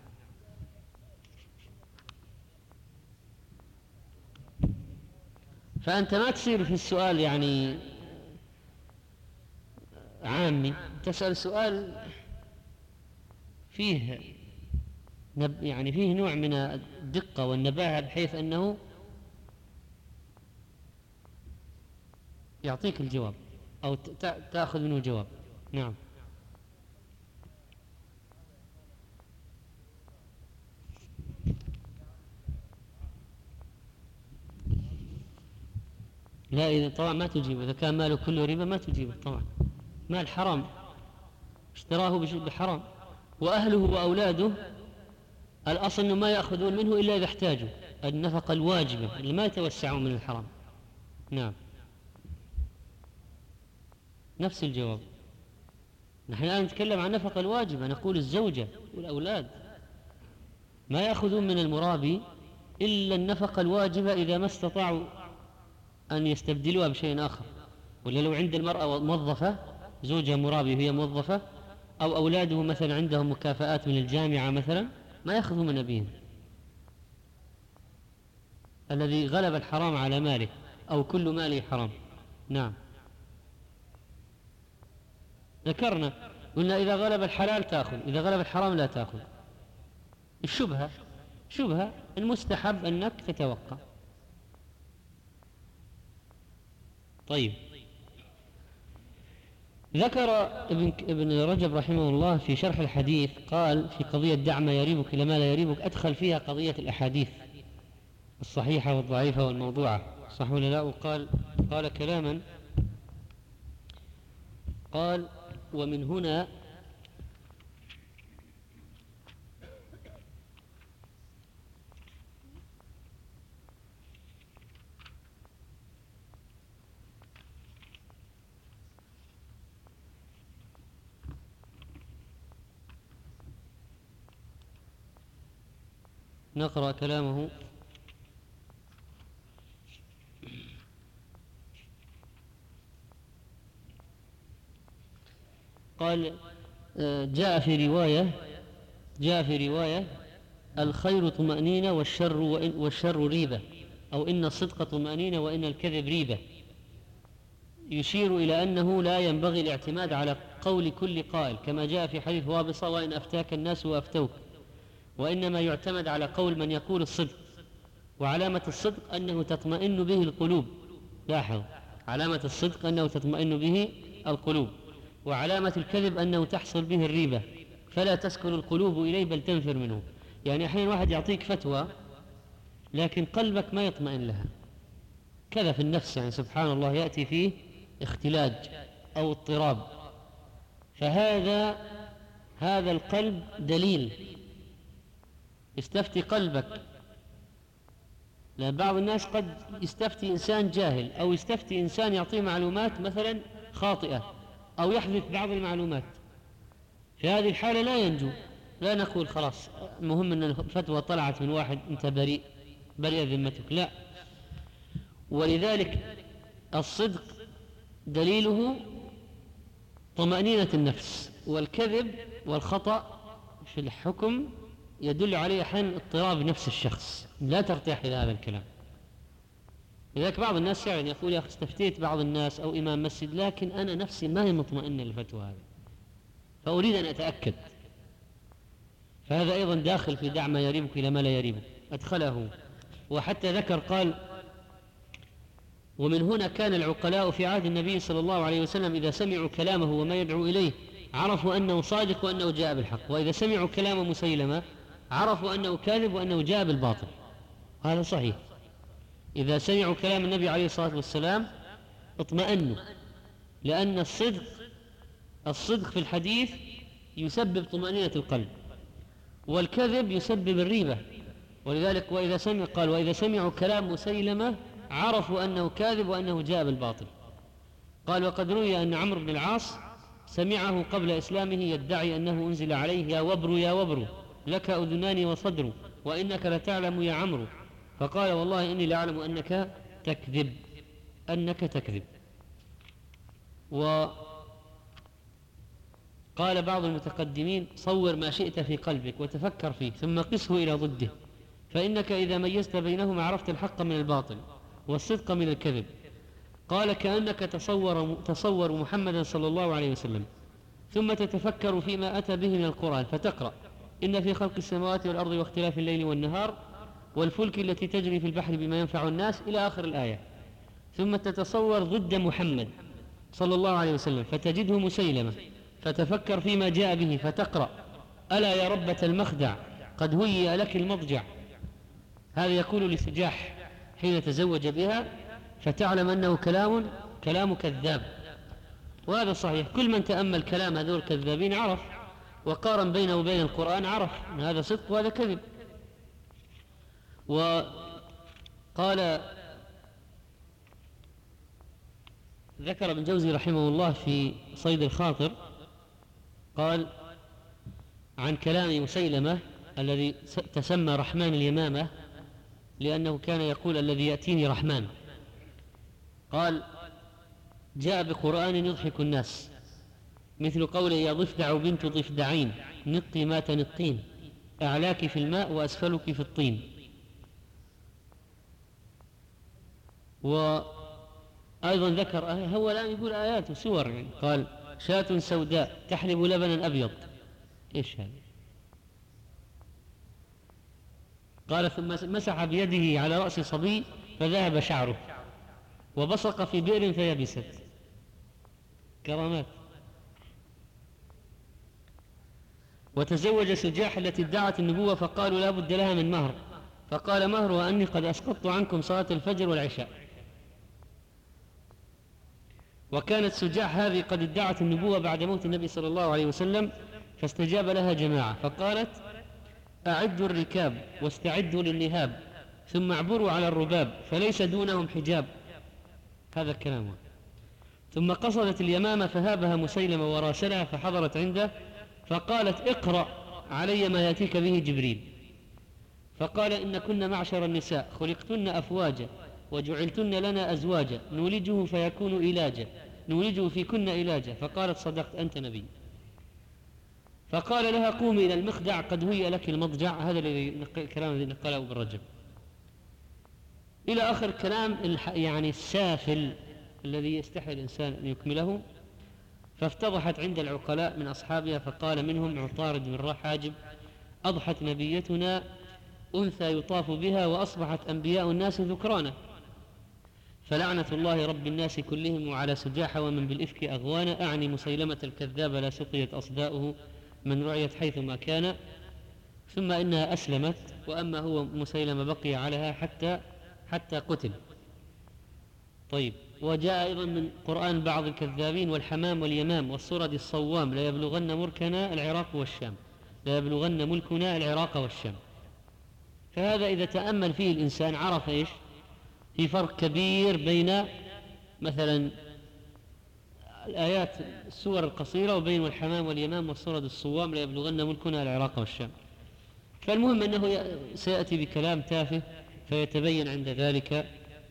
فأنت ما تصير في السؤال يعني عامي، تسأل سؤال فيه يعني فيه نوع من الدقة والنباهة، بحيث أنه يعطيك الجواب أو تأخذ منه الجواب. نعم. لا، إذا طبعا ما تجيب، إذا كان ماله كله ربا ما تجيبه طبعا، مال حرام اشتراه بحرام، وأهله وأولاده الأصل أنه ما يأخذون منه إلا إذا احتاجوا، النفقة الواجبة اللي ما يتوسعون من الحرام. نعم، نفس الجواب. نحن الآن نتكلم عن النفقة الواجبة، نقول الزوجة والأولاد ما يأخذون من المرابي إلا النفقة الواجبة إذا ما استطاعوا أن يستبدلوها بشيء آخر. ولا لو عند المرأة موظفة، زوجها مرابي وهي موظفة، أو أولاده مثلا عندهم مكافآت من الجامعة مثلا، ما يأخذوا من أبيهم. الذي غلب الحرام على ماله أو كل ماله حرام. نعم، ذكرنا قلنا إذا غلب الحلال تأخذ، إذا غلب الحرام لا تأخذ. الشبهة المستحب أنك تتوقع. طيب، ذكر ابن رجب رحمه الله في شرح الحديث، قال في قضية دع ما يريبك إلى ما لا يريبك، أدخل فيها قضية الأحاديث الصحيحة والضعيفة والموضوعة، صح ولا لا؟ وقال كلاما، قال: ومن هنا نقرأ كلامه. قال جاء في رواية الخير طمأنينة والشر ريبة، أو إن الصدق طمأنينة وإن الكذب ريبة، يشير إلى أنه لا ينبغي الاعتماد على قول كل قائل كما جاء في حديث وابصة وإن أفتاك الناس وأفتوك، وإنما يعتمد على قول من يقول الصدق، وعلامة الصدق أنه تطمئن به القلوب. لاحظ، علامة الصدق أنه تطمئن به القلوب، وعلامة الكذب أنه تحصل به الريبة فلا تسكن القلوب إليه بل تنفر منه. يعني أحيانا واحد يعطيك فتوى لكن قلبك ما يطمئن لها، كذا في النفس، يعني سبحان الله يأتي فيه اختلاج أو اضطراب، هذا القلب دليل. استفتي قلبك، لأن بعض الناس قد يستفتي إنسان جاهل أو يستفتي إنسان يعطيه معلومات مثلا خاطئة أو يحذف بعض المعلومات، في هذه الحالة لا ينجو. لا نقول خلاص المهم أن الفتوى طلعت من واحد أنت بريء ذمتك، لا. ولذلك الصدق دليله طمأنينة النفس، والكذب والخطأ في الحكم يدل عليه أحيانا اضطراب نفس الشخص، لا ترتاح إلى هذا الكلام. لذلك بعض الناس يعني يقول يا أخي استفتيت بعض الناس أو إمام مسجد لكن أنا نفسي ما هي مطمئنة للفتوى هذه فأريد أن أتأكد، فهذا أيضا داخل في دع ما يريبك إلى ما لا يريبك، أدخله. وحتى ذكر قال ومن هنا كان العقلاء في عهد النبي صلى الله عليه وسلم إذا سمعوا كلامه وما يدعو إليه عرفوا أنه صادق وأنه جاء بالحق، وإذا سمعوا كلام مسيلمة عرفوا أنه كاذب وأنه جاء بالباطل. هذا صحيح، إذا سمعوا كلام النبي عليه الصلاة والسلام اطمأنوا، لأن الصدق في الحديث يسبب طمأنينة القلب، والكذب يسبب الريبة. ولذلك وإذا سمعوا كلام مسيلمة عرفوا أنه كاذب وأنه جاء بالباطل. قال وقد روي أن عمرو بن العاص سمعه قبل إسلامه يدعي أنه أنزل عليه يا وبر لك أذنان وصدر وإنك لتعلم يا عمرو، فقال والله إني لأعلم أنك تكذب. وقال بعض المتقدمين صور ما شئت في قلبك وتفكر فيه ثم قسه إلى ضده، فإنك إذا ميزت بينهما عرفت الحق من الباطل والصدق من الكذب. قال كأنك تصور محمدا صلى الله عليه وسلم ثم تتفكر فيما أتى به من القرآن فتقرأ إن في خلق السماوات والأرض واختلاف الليل والنهار والفلك التي تجري في البحر بما ينفع الناس إلى آخر الآية، ثم تتصور ضد محمد صلى الله عليه وسلم فتجده مسيلمة، فتفكر فيما جاء به فتقرأ ألا يا ربة المخدع قد هيئ لك المضجع. هذا يقول لسجاح حين تزوج بها، فتعلم أنه كلام كذاب، وهذا صحيح. كل من تأمل كلام هذول الكذابين عرف، وقارن بينه وبين القرآن عرف أن هذا صدق وهذا كذب. وقال ذكر ابن جوزي رحمه الله في صيد الخاطر قال عن كلام مسيلمة الذي تسمى رحمن اليمامة لأنه كان يقول الذي يأتيني رحمن، قال جاء بقرآن يضحك الناس مثل قوله يا ضفدع بنت ضفدعين نقي ما تنقين أعلاك في الماء وأسفلك في الطين. وأيضا ذكر هو الآن يقول آيات وسور، يعني قال شاة سوداء تحلب لبنا أبيض، إيش هذا؟ قال ثم مسح بيده على رأس صبي فذهب شعره وبصق في بئر فيبست. كرامات. وتزوج سجاح التي ادعت النبوة فقالوا لا بد لها من مهر، فقال مهرها أني قد أسقطت عنكم صلاة الفجر والعشاء. وكانت سجاح هذه قد ادعت النبوة بعد موت النبي صلى الله عليه وسلم، فاستجاب لها جماعة فقالت أعدوا الركاب واستعدوا للنهاب ثم اعبروا على الرباب فليس دونهم حجاب. هذا الكلام. ثم قصدت اليمامة فهابها مسيلمة وراسلها فحضرت عنده فقالت اقرأ علي ما يأتيك به جبريل. فقال إن كنا معشر النساء خلقتن أفواجا وجعلتن لنا أزواجا نولجه فيكون إلاجا نولجه في كن إلاجا. فقالت صدقت أنت نبي. فقال لها قومي إلى المخدع قد هيأ لك المضجع. هذا الكلام الذي نقله ابن رجب إلى آخر الكلام يعني السافل الذي يستحي الإنسان أن يكمله. فافتضحت عند العقلاء من أصحابها، فقال منهم عطارد بن رحاجب: أضحت نبيتنا أنثى يطاف بها، وأصبحت أنبياء الناس ذكرانا، فلعنة الله رب الناس كلهم وعلى سجاح ومن بالإفك أغوانا، أعني مسيلمة الكذاب لا سقيت أصداؤه من رعيت حيثما كان، ثم إنها أسلمت، وأما هو مسيلمة بقي عليها حتى قتل. طيب، وجاء أيضا من قرآن بعض الكذابين: والحمام واليمام والصرد الصوام لا يبلغن ملكنا العراق والشام، لا يبلغن ملكنا العراق والشام. فهذا إذا تأمل فيه الإنسان عرف إيش في فرق كبير بين مثلا الآيات السور القصيرة وبين والحمام واليمام والصرد الصوام لا يبلغن ملكنا العراق والشام. فالمهم أنه سيأتي بكلام تافه فيتبين عند ذلك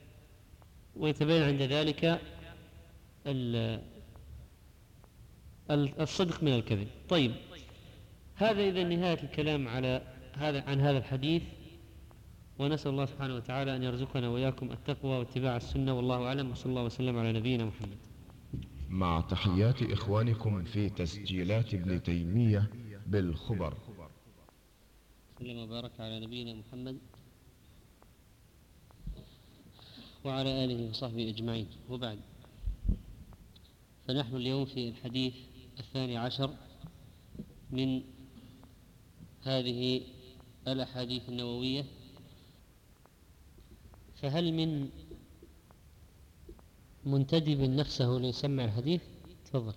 الصدق من الكذب. طيب، هذا إذا نهاية الكلام عن هذا الحديث، ونسأل الله سبحانه وتعالى أن يرزقنا وإياكم التقوى واتباع السنة، والله أعلم، وصلى الله وسلم على نبينا محمد. مع تحيات إخوانكم في تسجيلات ابن تيمية بالخبر. سلم وبارك على نبينا محمد وعلى آله وصحبه أجمعين، وبعد. فنحن اليوم في الحديث 12 من هذه الأحاديث النووية. فهل من منتدب نفسه ليسمع الحديث؟ تفضل.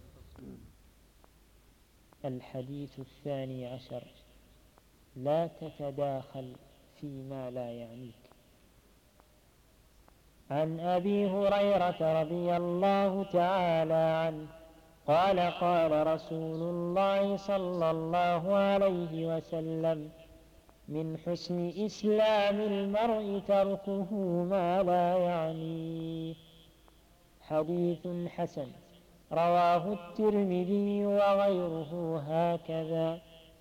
الحديث 12: لا تتداخل فيما لا يعنيك. عن أبي هريرة رضي الله تعالى عنه قال: قال رسول الله صلى الله عليه وسلم: من حسن إسلام المرء تركه ما لا يعنيه. حديث حسن، رواه الترمذي وغيره هكذا.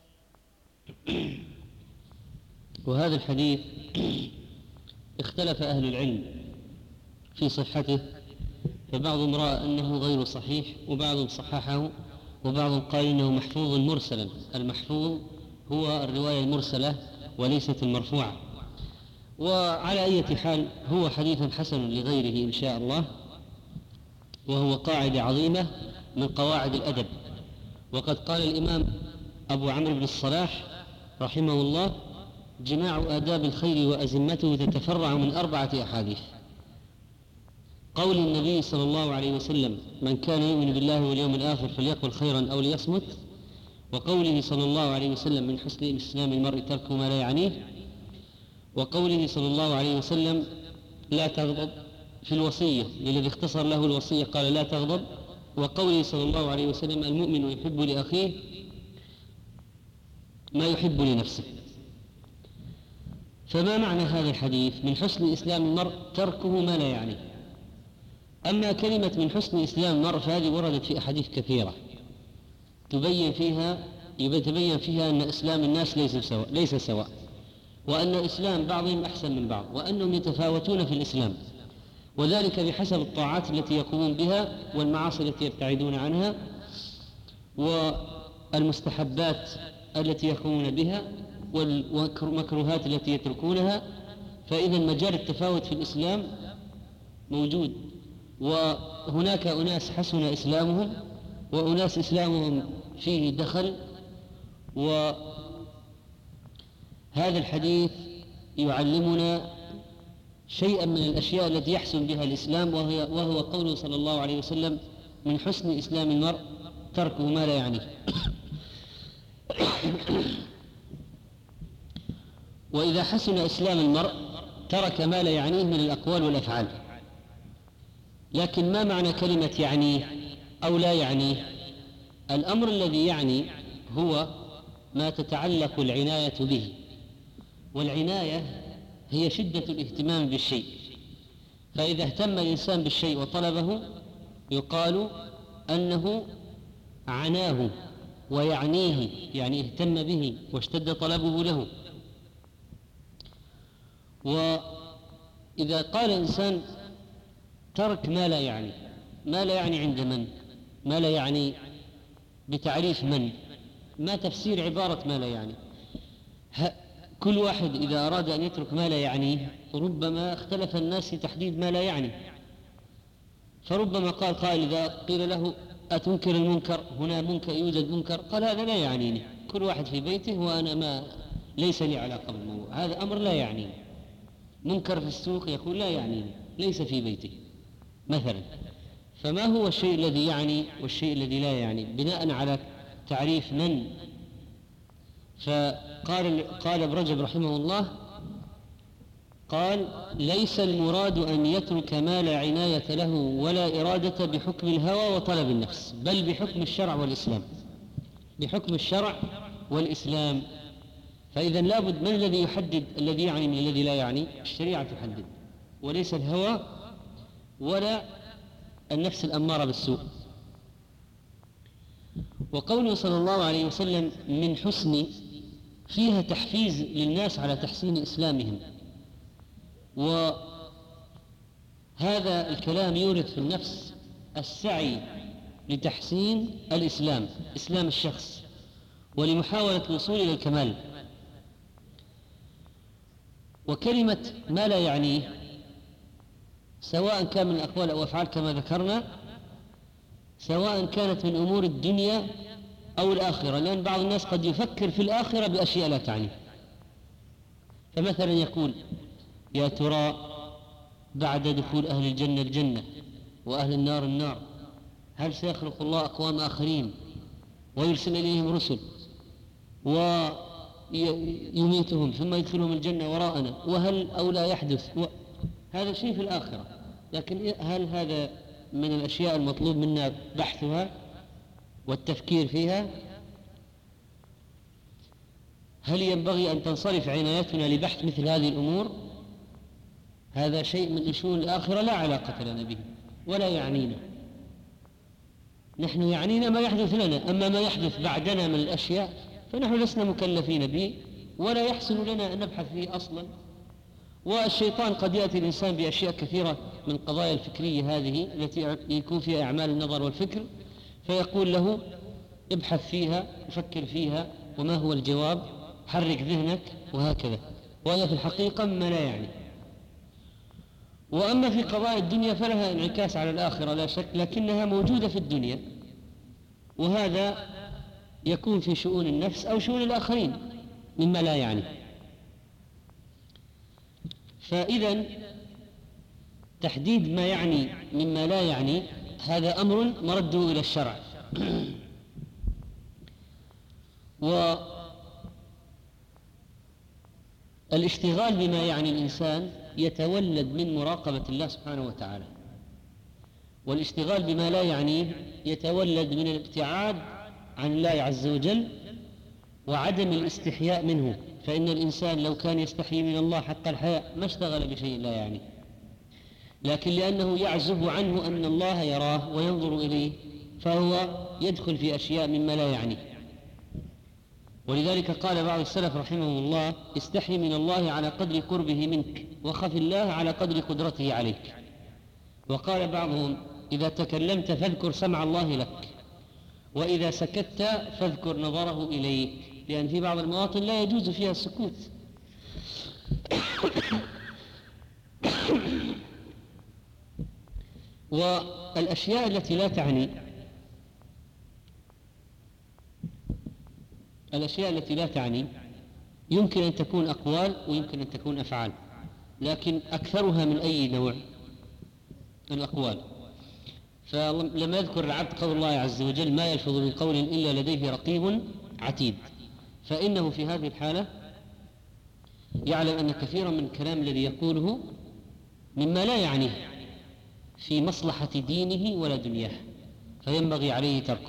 وهذا الحديث اختلف أهل العلم في صحته، فبعضهم رأى أنه غير صحيح، وبعضهم صححه، وبعضهم قال إنه محفوظ مرسلا. المحفوظ هو الرواية المرسلة وليست المرفوعة. وعلى أي حال هو حديث حسن لغيره إن شاء الله، وهو قاعدة عظيمة من قواعد الأدب. وقد قال الإمام أبو عمرو بن الصلاح رحمه الله: جماع آداب الخير وأزمته تتفرع من 4 أحاديث. قول النبي صلى الله عليه وسلم: من كان يؤمن بالله واليوم الآخر فليقل خيرا أو ليصمت. وقوله صلى الله عليه وسلم: من حسن إسلام المرء ترك ما لا يعنيه. وقوله صلى الله عليه وسلم: لا تغضب في الوصية، للذي اختصر له الوصية قال لا تغضب. وقوله صلى الله عليه وسلم: المؤمن يحب لأخيه ما يحب لنفسه. فما معنى هذا الحديث؟ من حسن إسلام المرء تركه ما لا يعنيه. أما كلمة من حسن إسلام المرء فهذه وردت في أحاديث كثيرة تبين فيها أن إسلام الناس ليس سواء، وأن إسلام بعضهم أحسن من بعض، وأنهم يتفاوتون في الإسلام، وذلك بحسب الطاعات التي يقومون بها والمعاصي التي يبتعدون عنها والمستحبات التي يقومون بها والمكروهات التي يتركونها. فإذا مجال التفاوت في الإسلام موجود، وهناك أناس حسن إسلامهم وأناس إسلامهم فيه دخل. وهذا الحديث يعلمنا شيئا من الأشياء التي يحسن بها الإسلام، وهو قوله صلى الله عليه وسلم: من حسن إسلام المرء تركه ما لا يعنيه. وإذا حسن إسلام المرء ترك ما لا يعنيه من الأقوال والأفعال. لكن ما معنى كلمة يعنيه أو لا يعنيه؟ الأمر الذي يعني هو ما تتعلق العناية به، والعناية هي شدة الاهتمام بالشيء. فإذا اهتم الإنسان بالشيء وطلبه يقال أنه عناه ويعنيه، يعني اهتم به واشتد طلبه له. وإذا قال إنسان ترك ما لا يعني، ما لا يعني عند من؟ ما لا يعني بتعريف من؟ ما تفسير عبارة ما لا يعني؟ كل واحد إذا أراد أن يترك ما لا يعنيه ربما اختلف الناس في تحديد ما لا يعني. فربما قال قائل إذا قيل له أتنكر المنكر، هنا منكر، يوجد منكر، قال هذا لا يعنيني، كل واحد في بيته وأنا ليس لي علاقة بالموضوع، هذا أمر لا يعنيني. منكر في السوق يقول لا يعنيني، ليس في بيتي مثلا. فما هو الشيء الذي يعني والشيء الذي لا يعني بناء على تعريف من؟ فقال ابن رجب رحمه الله، قال ليس المراد أن يترك ما لا عناية له ولا إرادة بحكم الهوى وطلب النفس، بل بحكم الشرع والإسلام، بحكم الشرع والإسلام. فإذا لابد من الذي يحدد الذي يعني من الذي لا يعني؟ الشريعة تحدد، وليس الهوى ولا النفس الأمارة بالسوء. وقوله صلى الله عليه وسلم من حسن، فيها تحفيز للناس على تحسين إسلامهم، وهذا الكلام يورث في النفس السعي لتحسين الإسلام، إسلام الشخص، ولمحاولة الوصول إلى الكمال. وكلمة ما لا يعنيه سواء كان من أقوال أو أفعال كما ذكرنا، سواء كانت من أمور الدنيا أو الآخرة، لأن بعض الناس قد يفكر في الآخرة بأشياء لا تعنيه. فمثلا يقول يا ترى بعد دخول أهل الجنة الجنة وأهل النار النار هل سيخلق الله أقوام آخرين ويرسل إليهم رسل ويميتهم ثم يدخلهم الجنة وراءنا، وهل أو لا يحدث؟ هذا شيء في الآخرة، لكن هل هذا من الأشياء المطلوب منا بحثها والتفكير فيها؟ هل ينبغي أن تنصرف عنايتنا لبحث مثل هذه الأمور؟ هذا شيء من شؤون الآخرة لا علاقة لنا به ولا يعنينا. نحن يعنينا ما يحدث لنا، أما ما يحدث بعدنا من الأشياء فنحن لسنا مكلفين به ولا يحسن لنا أن نبحث فيه أصلا. والشيطان قد يأتي الإنسان بأشياء كثيرة من قضايا الفكرية هذه التي يكون فيها أعمال النظر والفكر، فيقول له ابحث فيها، فكر فيها، وما هو الجواب، حرك ذهنك، وهكذا، وهي في الحقيقة ما لا يعني. وأما في قضايا الدنيا فلها انعكاس على الآخرة لا شك، لكنها موجودة في الدنيا، وهذا يكون في شؤون النفس أو شؤون الآخرين مما لا يعني. فإذا تحديد ما يعني مما لا يعني هذا أمر مرده إلى الشرع. والاشتغال بما يعني الإنسان يتولد من مراقبة الله سبحانه وتعالى، والاشتغال بما لا يعنيه يتولد من الابتعاد عن الله عز وجل وعدم الاستحياء منه. فإن الإنسان لو كان يستحيي من الله حق الحياء ما اشتغل بشيء لا يعني، لكن لأنه يعزب عنه أن الله يراه وينظر إليه فهو يدخل في أشياء مما لا يعني. ولذلك قال بعض السلف رحمه الله استحي من الله على قدر قربه منك، وخف الله على قدر قدرته عليك. وقال بعضهم إذا تكلمت فاذكر سمع الله لك، وإذا سكت فاذكر نظره إليك، لأن في بعض المواطن لا يجوز فيها السكوت. والأشياء التي لا تعني، الأشياء التي لا تعني يمكن أن تكون أقوال ويمكن أن تكون أفعال، لكن أكثرها من أي نوع؟ الأقوال. فلما يذكر العبد قول الله عز وجل ما يلفظ من قول إلا لديه رقيب عتيد، فإنه في هذه الحالة يعلم أن كثيرا من الكلام الذي يقوله مما لا يعنيه في مصلحة دينه ولا دنياه، فينبغي عليه تركه.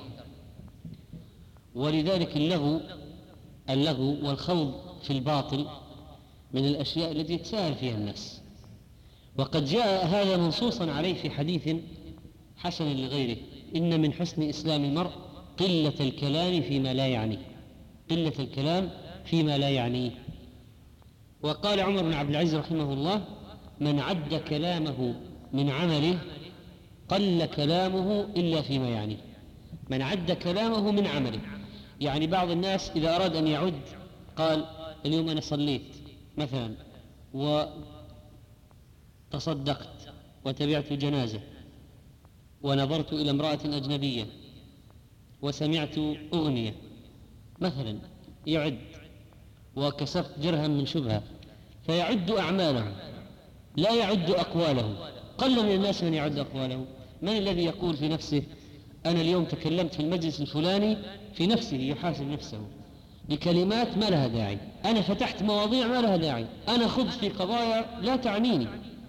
ولذلك اللغو والخوض في الباطل من الأشياء التي يتساهل فيها الناس، وقد جاء هذا منصوصا عليه في حديث حسن لغيره إن من حسن إسلام المرء قلة الكلام فيما لا يعنيه، قلة الكلام فيما لا يعنيه. وقال عمر بن عبد العزيز رحمه الله: من عد كلامه من عمله قل كلامه إلا فيما يعنيه. من عد كلامه من عمله، يعني بعض الناس إذا أراد أن يعد قال: اليوم أنا صليت مثلا وتصدقت وتبعت جنازة ونظرت إلى امرأة أجنبية وسمعت أغنية مثلا، يعد، وكسبت درهم من شبهة، فيعد أعماله لا يعد أقواله. قل من الناس من يعد أقواله. من الذي يقول في نفسه: أنا اليوم تكلمت في المجلس الفلاني، في نفسه يحاسب نفسه بكلمات ما لها داعي، أنا فتحت مواضيع ما لها داعي، أنا خضت في قضايا لا تعنيني،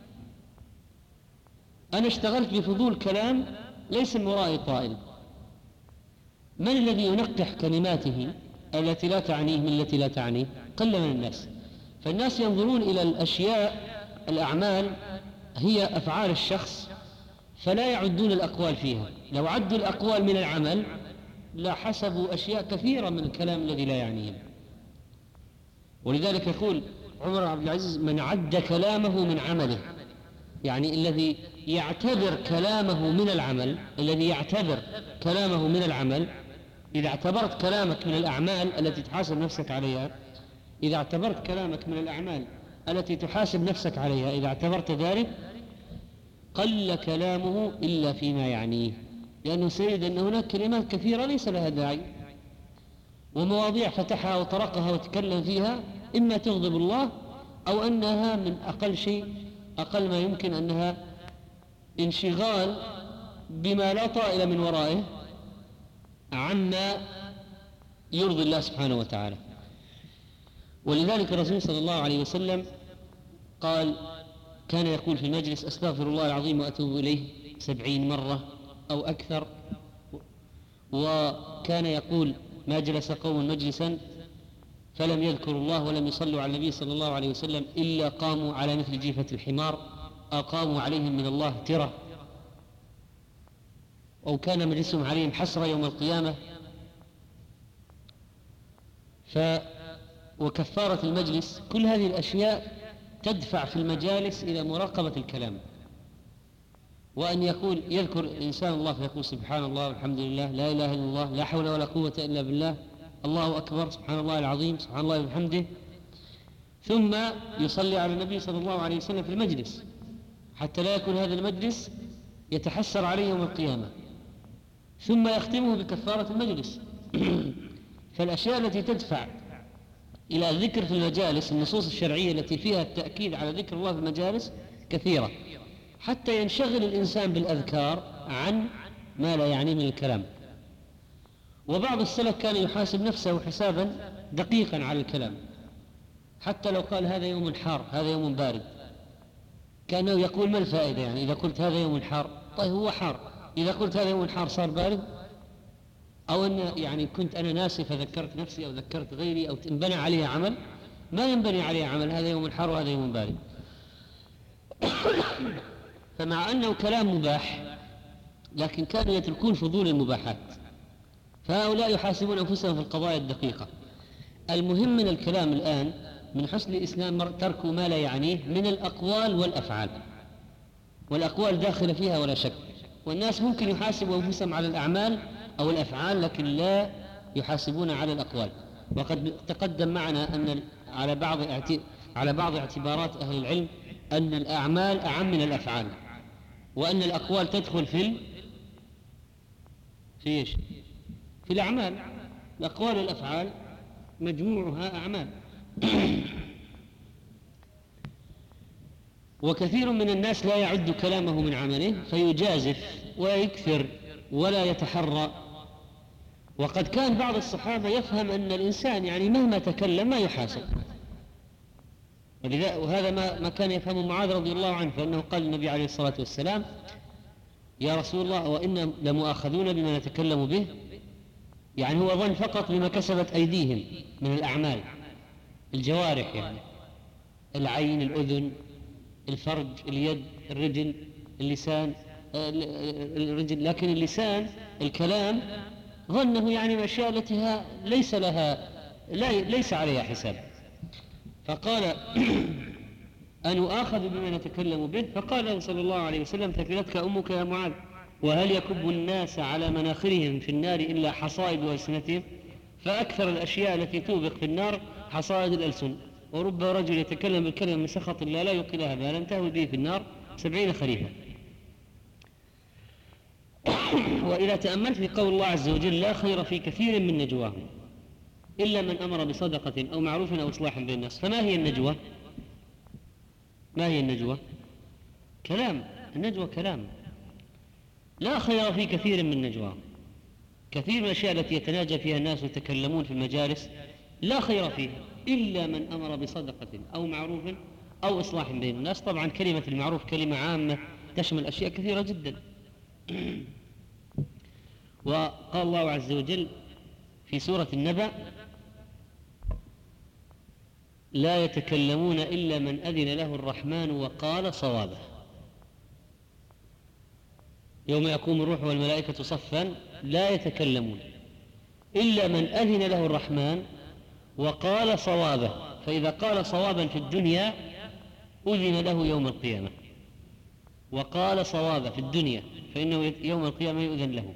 أنا اشتغلت بفضول كلام ليس من ورائي طائل. من الذي ينقح كلماته التي لا تعنيه من التي لا تعنيه؟ قل من الناس. فالناس ينظرون إلى الأشياء، الأعمال هي أفعال الشخص، فلا يعدون الأقوال فيها. لو عدوا الأقوال من العمل لا حسبوا أشياء كثيرة من الكلام الذي لا يعنيهم. ولذلك يقول عمر بن عبد العزيز: من عد كلامه من عمله، يعني الذي يعتبر كلامه من العمل، الذي يعتبر كلامه من العمل. إذا اعتبرت كلامك من الأعمال التي تحاسب نفسك عليها، إذا اعتبرت كلامك من الأعمال التي تحاسب نفسك عليها، إذا اعتبرت ذلك قل كلامه إلا فيما يعنيه، لأنه سيجد أن هناك كلمات كثيرة ليس لها داعي، ومواضيع فتحها وطرقها وتكلم فيها إما تغضب الله أو أنها من أقل شيء، أقل ما يمكن أنها انشغال بما لا طائل من ورائه عما يرضي الله سبحانه وتعالى. ولذلك الرسول صلى الله عليه وسلم قال: كان يقول في المجلس: أستغفر الله العظيم وأتوب إليه 70 مرة أو أكثر. وكان يقول: ما جلس قوم مجلسا فلم يذكروا الله ولم يصلوا على النبي صلى الله عليه وسلم إلا قاموا على مثل جيفة الحمار، أقاموا عليهم من الله ترة، أو كان مجلسهم عليهم حسرة يوم القيامة. وكفارة المجلس، كل هذه الأشياء تدفع في المجالس إلى مراقبة الكلام، وأن يقول يذكر الإنسان الله فيقول: سبحان الله والحمد لله لا إله إلا الله لا حول ولا قوة إلا بالله الله أكبر سبحان الله العظيم سبحان الله وبحمده، ثم يصلي على النبي صلى الله عليه وسلم في المجلس، حتى لا يكون هذا المجلس يتحسر عليه يوم القيامة، ثم يختمه بكفارة المجلس. فالأشياء التي تدفع إلى الذكر في المجالس، النصوص الشرعية التي فيها التأكيد على ذكر الله في المجالس كثيرة، حتى ينشغل الإنسان بالأذكار عن ما لا يعنيه من الكلام. وبعض السلف كان يحاسب نفسه حسابا دقيقا على الكلام، حتى لو قال هذا يوم حار هذا يوم بارد، كأنه يقول: ما الفائدة يعني إذا قلت هذا يوم حار؟ طيب هو حار، إذا قلت هذا يوم حار صار بارد؟ أو أن يعني كنت أنا ناسي فذكرت نفسي أو ذكرت غيري أو انبنى عليه عمل؟ ما ينبني عليه عمل، هذا يوم حار وهذا يوم بارد. فمع أنه كلام مباح، لكن كانوا يتركون فضول المباحات، فهؤلاء يحاسبون أنفسهم في القضايا الدقيقة. المهم من الكلام الآن من حسن الإسلام ترك ما لا يعنيه من الأقوال والأفعال، والأقوال داخلة فيها ولا شك، والناس ممكن يحاسبوا أنفسهم على الأعمال أو الأفعال لكن لا يحاسبون على الأقوال. وقد تقدم معنا أن على بعض اعتبارات أهل العلم أن الأعمال أعم من الأفعال، وأن الأقوال تدخل في إيش؟ في الأعمال. الأقوال والأفعال مجموعها أعمال. وكثير من الناس لا يعد كلامه من عمله فيجازف ويكثر ولا يتحرى. وقد كان بعض الصحابة يفهم أن الإنسان يعني مهما تكلم ما يحاسب، وهذا ما كان يفهمه معاذ رضي الله عنه، فإنه قال للنبي عليه الصلاة والسلام: يا رسول الله وإنا لمؤاخذون بما نتكلم به، يعني هو ظن فقط بما كسبت أيديهم من الأعمال، الجوارح يعني العين الأذن الفرج اليد الرجل اللسان الرجل، لكن اللسان الكلام ظنه يعني الأشياء التي ليس عليها حساب. فقال أن أؤاخذ بما نتكلم به؟ فقال له صلى الله عليه وسلم ثكلتك أمك يا معاذ، وهل يكب الناس على مناخرهم في النار إلا حصائد ألسنتهم؟ فأكثر الأشياء التي توبق في النار حصائد الألسن، ورب رجل يتكلم بالكلمة من سخط الله لا يلقي لها بالا تهوي به في النار 70 خريفا. وإذا تأملت في قول الله عز وجل لا خير في كثير من نجواهم إلا من أمر بصدقة أو معروف أو إصلاح بين الناس، فما هي النجوى؟ ما هي النجوى؟ كلام. النجوى كلام. لا خير في كثير من نجواهم. كثير من الأشياء التي يتناجى فيها الناس ويتكلمون في المجالس لا خير فيها إلا من أمر بصدقة أو معروف أو إصلاح بين الناس. طبعا كلمة المعروف كلمة عامة تشمل أشياء كثيرة جدا. وقال الله عز وجل في سورة النبأ لا يتكلمون إلا من أذن له الرحمن وقال صوابه. يوم يقوم الروح والملائكة صفا لا يتكلمون إلا من أذن له الرحمن وقال صوابه. فإذا قال صوابا في الدنيا أذن له يوم القيامة، وقال صوابه في الدنيا فإنه يوم القيامة يؤذن له.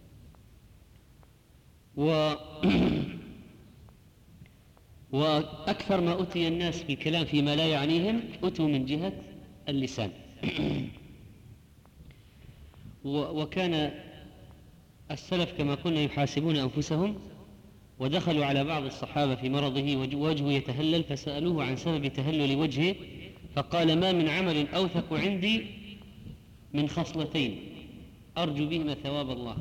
وأكثر ما أتي الناس في الكلام فيما لا يعنيهم أتوا من جهة اللسان. وكان السلف كما قلنا يحاسبون أنفسهم، ودخلوا على بعض الصحابة في مرضه وجهه يتهلل فسألوه عن سبب تهلل وجهه فقال ما من عمل أوثق عندي من خصلتين أرجو بهما ثواب الله،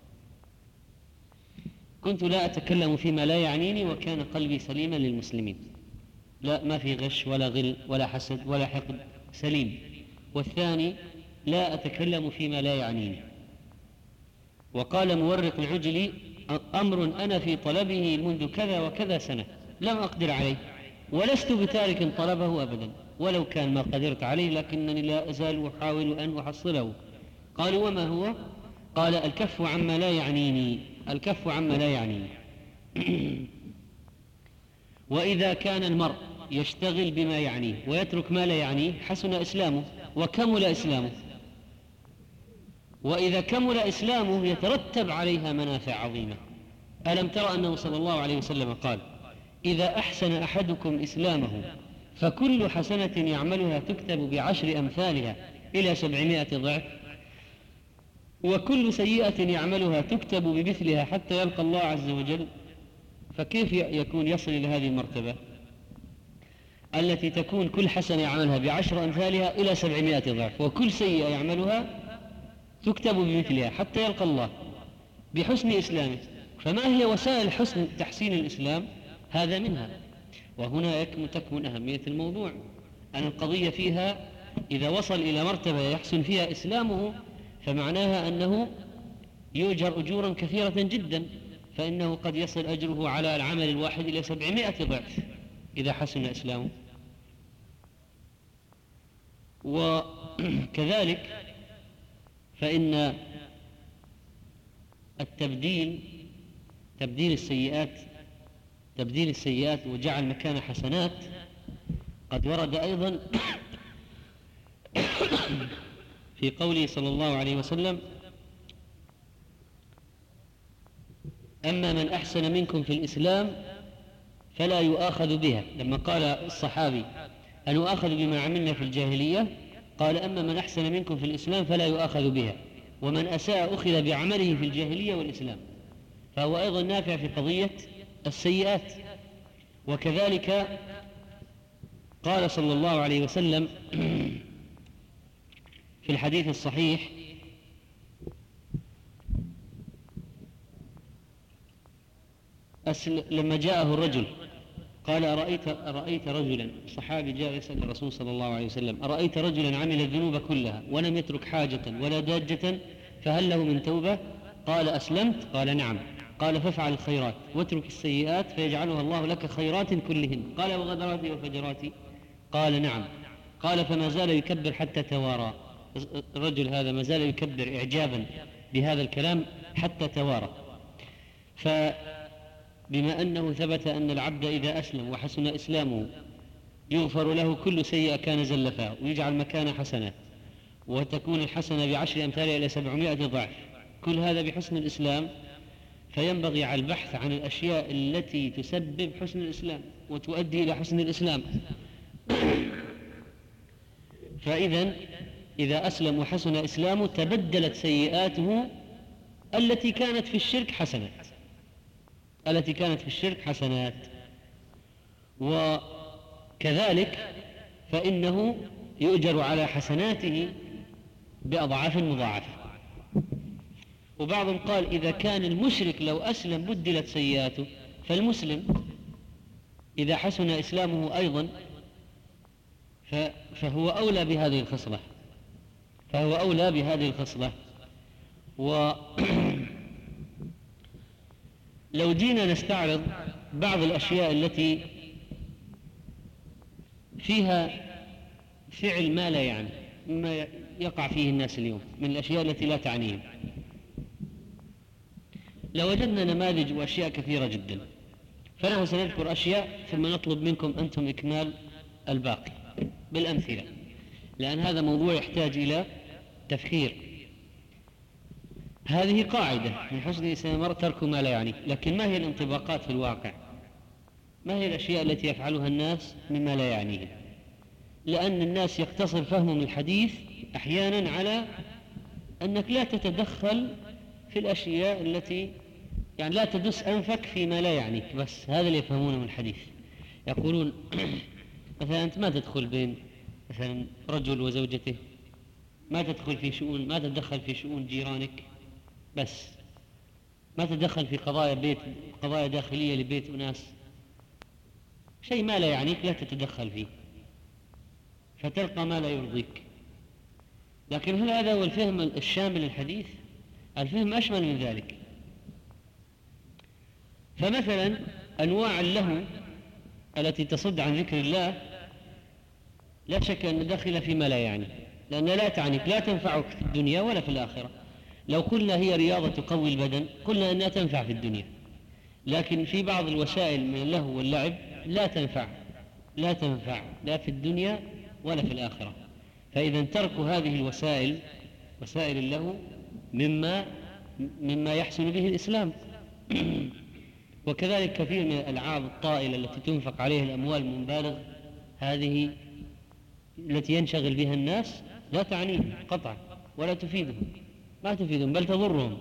كنت لا أتكلم فيما لا يعنيني وكان قلبي سليما للمسلمين، لا ما في غش ولا غل ولا حسد ولا حقد، سليم. والثاني لا أتكلم فيما لا يعنيني. وقال مورق العجلي أمر أنا في طلبه منذ كذا وكذا سنة لم أقدر عليه ولست بتارك طلبه أبدا ولو كان ما قدرت عليه لكنني لا أزال أحاول أن أحصله. قالوا وما هو؟ قال الكف عما لا يعنيني، الكف عما لا يعنيني. وإذا كان المرء يشتغل بما يعنيه ويترك ما لا يعنيه حسن إسلامه وكمل إسلامه، وإذا كمل إسلامه يترتب عليها منافع عظيمة. ألم ترى أنه صلى الله عليه وسلم قال إذا أحسن أحدكم إسلامه فكل حسنة يعملها تكتب ب10 أمثالها إلى 700 ضعف، وكل سيئة يعملها تكتب بمثلها حتى يلقى الله عز وجل. فكيف يكون يصل إلى هذه المرتبة التي تكون كل حسنة يعملها ب10 أمثالها إلى 700 ضعف، وكل سيئة يعملها تكتب بمثلها حتى يلقى الله بحسن إسلامه؟ فما هي وسائل حسن تحسين الإسلام؟ هذا منها. وهنا تكمن أهمية الموضوع، أن القضية فيها إذا وصل إلى مرتبة يحسن فيها إسلامه فمعناها أنه يؤجر أجورا كثيرة جدا، فإنه قد يصل أجره على العمل الواحد إلى 700 ضعف إذا حسن إسلامه. وكذلك فإن تبديل السيئات وجعل مكان حسنات قد ورد أيضا في قوله صلى الله عليه وسلم أما من أحسن منكم في الإسلام فلا يؤاخذ بها. لما قال الصحابي أن يؤاخذ بما عملنا في الجاهلية قال أما من أحسن منكم في الإسلام فلا يؤاخذ بها، ومن أساء أخذ بعمله في الجاهلية والإسلام، فهو أيضا نافع في قضية السيئات. وكذلك قال صلى الله عليه وسلم في الحديث الصحيح لما جاءه الرجل قال أرأيت رجلا، صحابي جاء يسأل الرسول صلى الله عليه وسلم أرأيت رجلا عمل الذنوب كلها ولم يترك حاجة ولا داجة فهل له من توبة؟ قال أسلمت؟ قال نعم. قال فافعل الخيرات واترك السيئات فيجعلها الله لك خيرات كلهن. قال وغدراتي وفجراتي؟ قال نعم. قال فما زال يكبر حتى توارى، الرجل هذا ما زال يكبر إعجابا بهذا الكلام حتى توارى. فبما أنه ثبت أن العبد إذا أسلم وحسن إسلامه يغفر له كل سيئة كان زلفها ويجعل مكان حسنات، وتكون الحسنة ب10 أمثالها إلى 700 ضعف، كل هذا بحسن الإسلام. فينبغي على البحث عن الأشياء التي تسبب حسن الإسلام وتؤدي إلى حسن الإسلام. فإذا إذا أسلم وحسن إسلامه تبدلت سيئاته التي كانت في الشرك حسنات، التي كانت في الشرك حسنات. وكذلك فإنه يؤجر على حسناته بأضعاف مضاعفة. وبعضهم قال إذا كان المشرك لو أسلم بدلت سيئاته، فالمسلم إذا حسن إسلامه أيضا فهو أولى بهذه الخصلة، فهو أولى بهذه الخصلة. ولو جينا نستعرض بعض الأشياء التي فيها فعل ما لا يعني، ما يقع فيه الناس اليوم من الأشياء التي لا تعنيهم، لوجدنا نماذج وأشياء كثيرة جدا. فنحن سنذكر أشياء ثم نطلب منكم أنتم إكمال الباقي بالأمثلة، لأن هذا موضوع يحتاج إلى تفكير. هذه قاعدة من حسن الإسلام المرء ترك ما لا يعني، لكن ما هي الانطباقات في الواقع؟ ما هي الأشياء التي يفعلها الناس مما لا يعنيهم؟ لأن الناس يقتصر فهمهم الحديث أحيانا على أنك لا تتدخل في الأشياء التي يعني لا تدس أنفك فيما لا يعنيك، بس هذا اللي يفهمونه من الحديث. يقولون مثلا أنت ما تدخل بين مثلا رجل وزوجته، ما تدخل في شؤون، ما تتدخل في شؤون جيرانك، بس ما تتدخل في قضايا بيت، قضايا داخلية لبيت أناس، شيء ما لا يعنيك لا تتدخل فيه فتلقى ما لا يرضيك. لكن هل هذا هو الفهم الشامل للحديث؟ الفهم أشمل من ذلك. فمثلا أنواع اللهو التي تصد عن ذكر الله لا شك أن داخل فيما لا يعني، لأن لا تعنيك، لا تنفعك في الدنيا ولا في الآخرة. لو قلنا هي رياضة تقوي البدن قلنا أنها تنفع في الدنيا، لكن في بعض الوسائل من اللهو واللعب لا تنفع لا في الدنيا ولا في الآخرة. فإذا ترك هذه الوسائل، وسائل اللهو، مما يحسن به الإسلام. وكذلك كثير من الألعاب الطائلة التي تنفق عليها الأموال المبالغ، هذه التي ينشغل بها الناس لا تعنيهم قطعا ولا تفيدهم، ما تفيدهم بل تضرهم.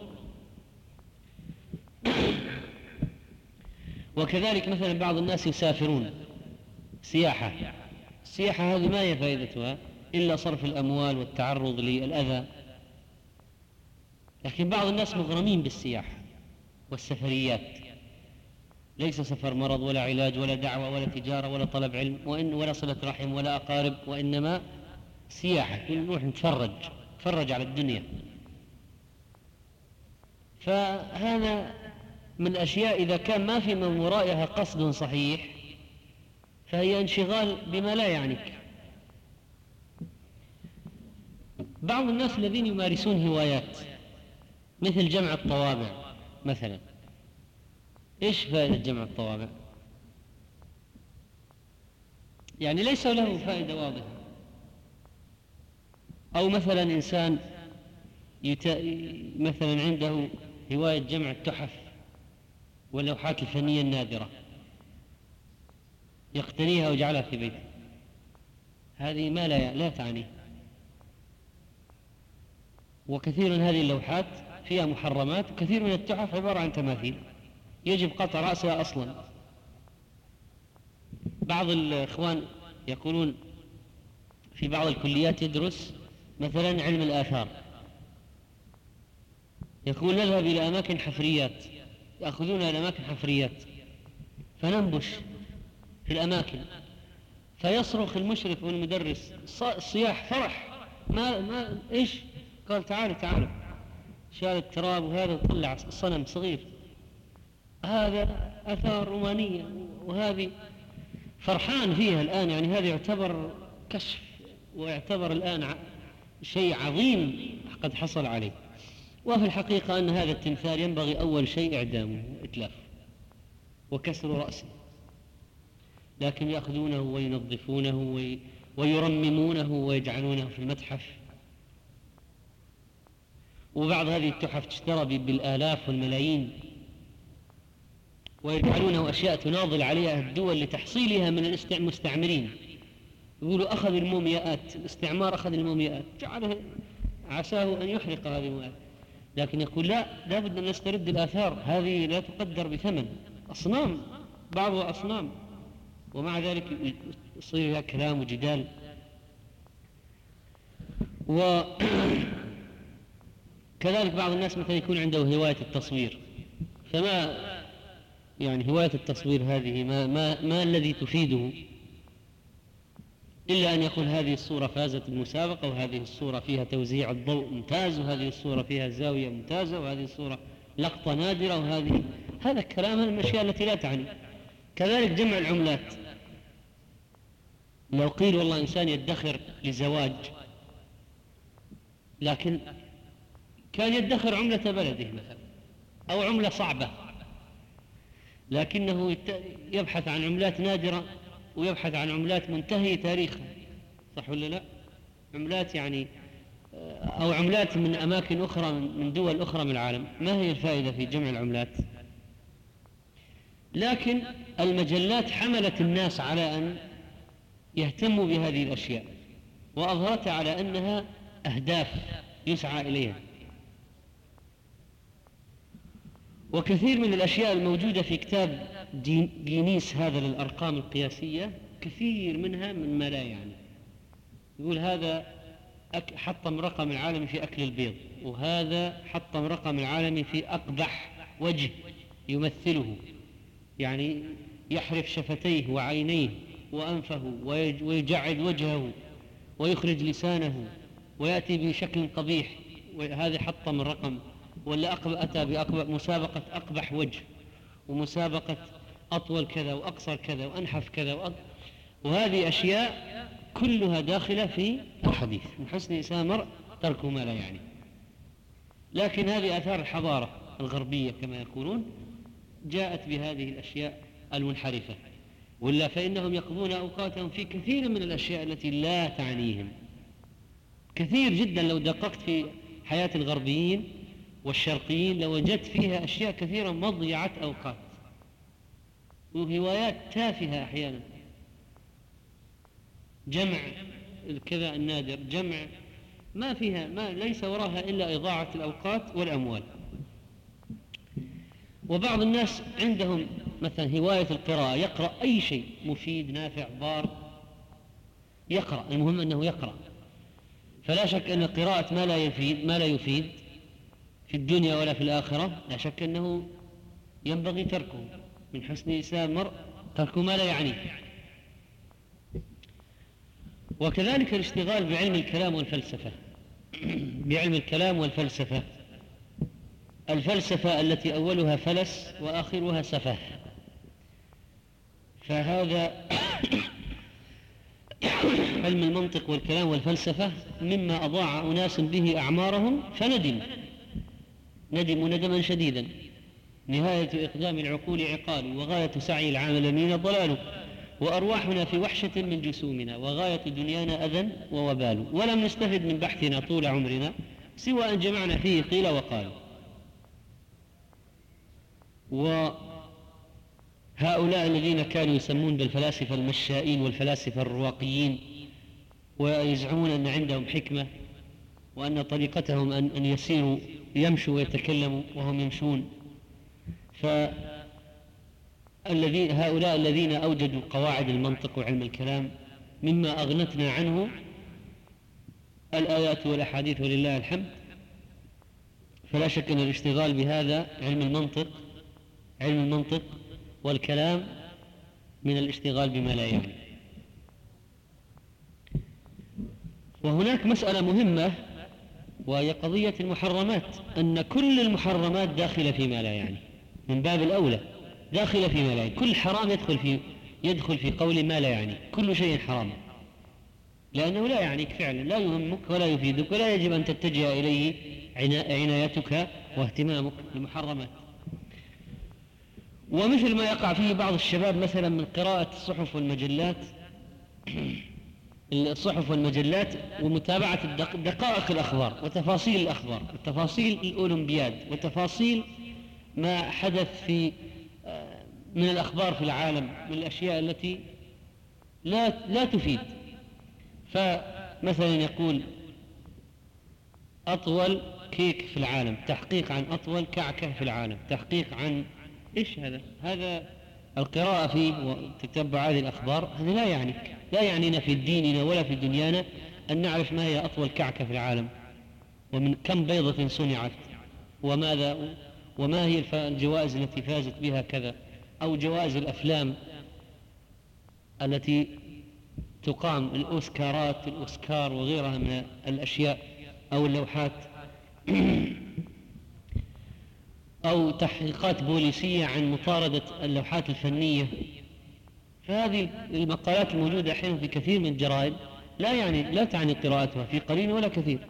وكذلك مثلا بعض الناس يسافرون سياحة، السياحة هذه ما هي فائدتها إلا صرف الأموال والتعرض للأذى. لكن بعض الناس مغرمين بالسياحة والسفريات، ليس سفر مرض ولا علاج ولا دعوة ولا تجارة ولا طلب علم ولا صلة رحم ولا أقارب، وإنما سياحة، نروح نتفرج على الدنيا. فهذا من الأشياء إذا كان ما في من ورائها قصد صحيح فهي انشغال بما لا يعنيك. بعض الناس الذين يمارسون هوايات مثل جمع الطوابع مثلا، إيش فائدة جمع الطوابع؟ يعني ليس له فائدة واضحة. أو مثلا إنسان مثلا عنده هواية جمع التحف واللوحات الفنية النادرة، يقتنيها ويجعلها في بيته، هذه ما لا تعني. وكثير من هذه اللوحات فيها محرمات، وكثير من التحف عبارة عن تماثيل يجب قطع رأسها أصلا. بعض الإخوان يقولون في بعض الكليات يدرس مثلا علم الآثار، يقول نذهب إلى أماكن حفريات، يأخذوننا إلى أماكن حفريات فننبش في الأماكن، فيصرخ المشرف والمدرس الصياح فرح، ما إيش؟ قال تعالوا شال التراب وهذا طلع صنم صغير، هذا أثار رومانية وهذه فرحان فيها الآن. يعني هذا يعتبر كشف ويعتبر الآن شيء عظيم قد حصل عليه. وفي الحقيقة أن هذا التمثال ينبغي أول شيء إعدامه وإتلافه وكسر رأسه، لكن يأخذونه وينظفونه ويرممونه ويجعلونه في المتحف. وبعض هذه التحف تشترى بالآلاف والملايين، ويجعلونه أشياء تناضل عليها الدول لتحصيلها من المستعمرين. يقولوا أخذ المومياءات، الاستعمار أخذ المومياءات، جعله عساه أن يحرق هذه المومياءات، لكن يقول لا بد أن نسترد الآثار، هذه لا تقدر بثمن، أصنام بعضها أصنام، ومع ذلك يصير لها كلام وجدال. وكذلك بعض الناس مثلا يكون عنده هواية التصوير، فما يعني هواية التصوير هذه ما الذي تفيده إلا أن يقول هذه الصورة فازت بالمسابقة، وهذه الصورة فيها توزيع الضوء ممتاز، وهذه الصورة فيها زاوية ممتازة، وهذه الصورة لقطة نادرة، هذا الكلام من الأشياء التي لا تعني. كذلك جمع العملات، لو قيل والله إنسان يدخر لزواج، لكن كان يدخر عملة بلده مثلا أو عملة صعبة، لكنه يبحث عن عملات نادرة ويبحث عن عملات منتهية تاريخها، صح ولا لا؟ عملات يعني أو عملات من أماكن أخرى، من دول أخرى من العالم. ما هي الفائدة في جمع العملات؟ لكن المجلات حملت الناس على أن يهتموا بهذه الأشياء، وأظهرتها على أنها أهداف يسعى إليها. وكثير من الأشياء الموجودة في كتاب جينيس هذا للأرقام القياسية، كثير منها مما لا يعني. يقول هذا حطم رقم العالمي في أكل البيض، وهذا حطم رقم العالمي في أقبح وجه يمثله، يعني يحرف شفتيه وعينيه وأنفه ويجعد وجهه ويخرج لسانه ويأتي بشكل قبيح، وهذا حطم الرقم. ولا أتى مسابقة أقبح وجه، ومسابقة أطول كذا وأقصر كذا وأنحف كذا وهذه أشياء كلها داخلة في الحديث من حسن إسلام المرء ترك ما لا يعني. لكن هذه آثار الحضارة الغربية كما يقولون جاءت بهذه الأشياء المنحرفة، ولا فإنهم يقضون أوقاتهم في كثير من الأشياء التي لا تعنيهم كثير جدا. لو دققت في حياة الغربيين والشرقيين لوجدت فيها أشياء كثيرة مضيعة أوقات وهوايات تافهة أحيانا، جمع الكذا النادر، جمع ما فيها ليس وراها إلا إضاعة الأوقات والأموال. وبعض الناس عندهم مثلا هواية القراءة، يقرأ أي شيء مفيد نافع ضار يقرأ، المهم أنه يقرأ. فلا شك أن قراءة ما لا يفيد في الدنيا ولا في الآخرة لا شك أنه ينبغي تركه، من حسن إسلام المرء ترك ما لا يعنيه. وكذلك الاشتغال بعلم الكلام والفلسفة بعلم الكلام والفلسفة، الفلسفة التي أولها فلس وآخرها سفه، فهذا علم المنطق والكلام والفلسفة مما أضاع أناس به أعمارهم ندموا ندما شديدا. نهاية إقدام العقول عقال، وغاية سعي العالمين ضلال، وأرواحنا في وحشة من جسومنا، وغاية دنيانا أذى ووبال، ولم نستفد من بحثنا طول عمرنا سوى أن جمعنا فيه قيل وقال. وهؤلاء الذين كانوا يسمون بالفلاسفة المشائين والفلاسفة الرواقيين ويزعمون أن عندهم حكمة وأن طريقتهم أن يسيروا يمشوا ويتكلموا وهم يمشون، هؤلاء الذين أوجدوا قواعد المنطق وعلم الكلام مما أغنتنا عنه الآيات والأحاديث ولله الحمد. فلا شك أن الاشتغال بهذا علم المنطق والكلام من الاشتغال بما لا يعني. وهناك مسألة مهمة وهي قضية المحرمات، أن كل المحرمات داخلة فيما لا يعني، من باب الأولى داخلة فيما لا يعني. كل حرام يدخل في قول ما لا يعني، كل شيء حرام لأنه لا يعنيك فعلا، لا يهمك ولا يفيدك ولا يجب أن تتجه إليه عنايتك واهتمامك بالمحرمات. ومثل ما يقع فيه بعض الشباب مثلا من قراءة الصحف والمجلات ومتابعة دقائق الأخبار وتفاصيل الأخبار وتفاصيل الأولمبياد وتفاصيل ما حدث في من الأخبار في العالم، من الأشياء التي لا تفيد. فمثلا يقول أطول كيك في العالم، تحقيق عن أطول كعكة في العالم، تحقيق عن إيش هذا القراءة فيه وتتبع هذه الأخبار هذا لا يعنينا في ديننا ولا في دنيانا أن نعرف ما هي أطول كعكة في العالم ومن كم بيضة صنعت وما هي الجوائز التي فازت بها كذا، أو جوائز الأفلام التي تقام الأوسكار وغيرها من الأشياء، أو اللوحات أو تحقيقات بوليسية عن مطاردة اللوحات الفنية. فهذه المقالات الموجودة أحيانا في كثير من الجرائد لا تعني قراءتها في قليل ولا كثير.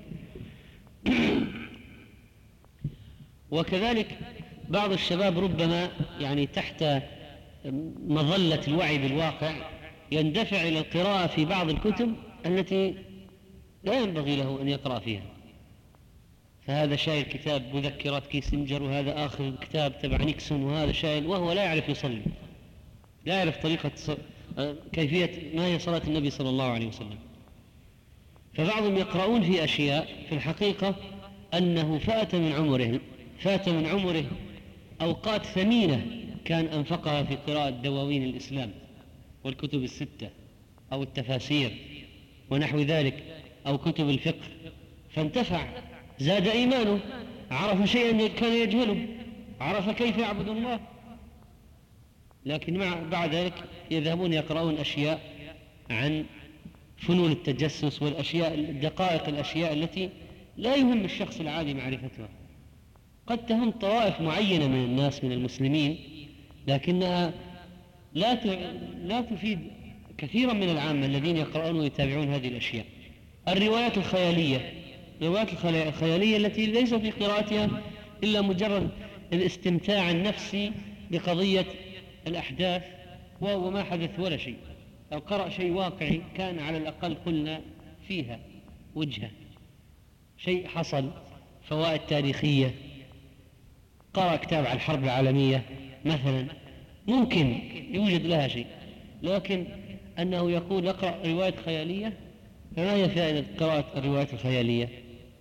وكذلك بعض الشباب ربما تحت مظلة الوعي بالواقع يندفع إلى القراءة في بعض الكتب التي لا ينبغي له أن يقرأ فيها. فهذا شايل كتاب مذكرات كيسنجر، وهذا آخر كتاب تبع نيكسون، وهذا شايل وهو لا يعرف يصلي، لا يعرف كيفية ما هي صلاة النبي صلى الله عليه وسلم. فبعضهم يقرؤون في أشياء في الحقيقة أنه فات من عمره أوقات ثمينة كان أنفقها في قراءة دواوين الإسلام والكتب الستة أو التفاسير ونحو ذلك أو كتب الفقه، فانتفع، زاد إيمانه، عرف شيئا كان يجهله، عرف كيف يعبد الله. لكن بعد ذلك يذهبون يقرؤون أشياء عن فنون التجسس دقائق الأشياء التي لا يهم الشخص العادي معرفتها. قد تهم طوائف معينة من الناس من المسلمين، لكنها لا تفيد كثيرا من العامة الذين يقرؤون ويتابعون هذه الأشياء. الروايات الخيالية التي ليس في قراءتها إلا مجرد الاستمتاع النفسي بقضية الأحداث وما حدث ولا شيء. لو قرأ شيء واقعي كان على الأقل قلنا فيها وجهة، شيء حصل، فوائد تاريخية، قرأ كتاب عن الحرب العالمية مثلا، ممكن يوجد لها شيء. لكن أنه يقول اقرأ رواية خيالية، فما هي فائدة قراءة الروايات الخيالية؟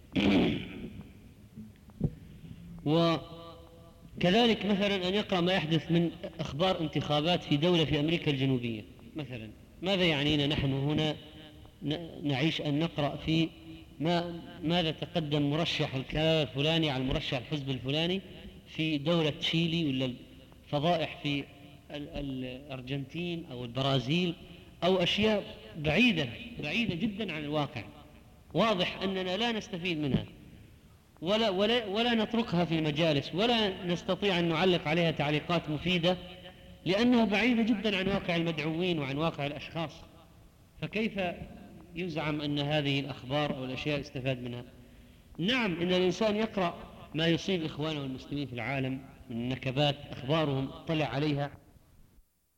وكذلك مثلا أن يقرأ ما يحدث من أخبار انتخابات في دولة في أمريكا الجنوبية مثلا. ماذا يعنينا نحن هنا نعيش أن نقرأ في ماذا تقدم مرشح الفلاني على مرشح الحزب الفلاني في دولة تشيلي، ولا الفضائح في الأرجنتين أو البرازيل، أو أشياء بعيدة جدا عن الواقع، واضح أننا لا نستفيد منها ولا نتركها في المجالس، ولا نستطيع أن نعلق عليها تعليقات مفيدة، لأنها بعيدة جدا عن واقع المدعوين وعن واقع الأشخاص. فكيف يزعم أن هذه الأخبار أو الأشياء استفاد منها؟ نعم، إن الإنسان يقرأ ما يصيب إخوانه المسلمين في العالم من نكبات، أخبارهم اطلع عليها،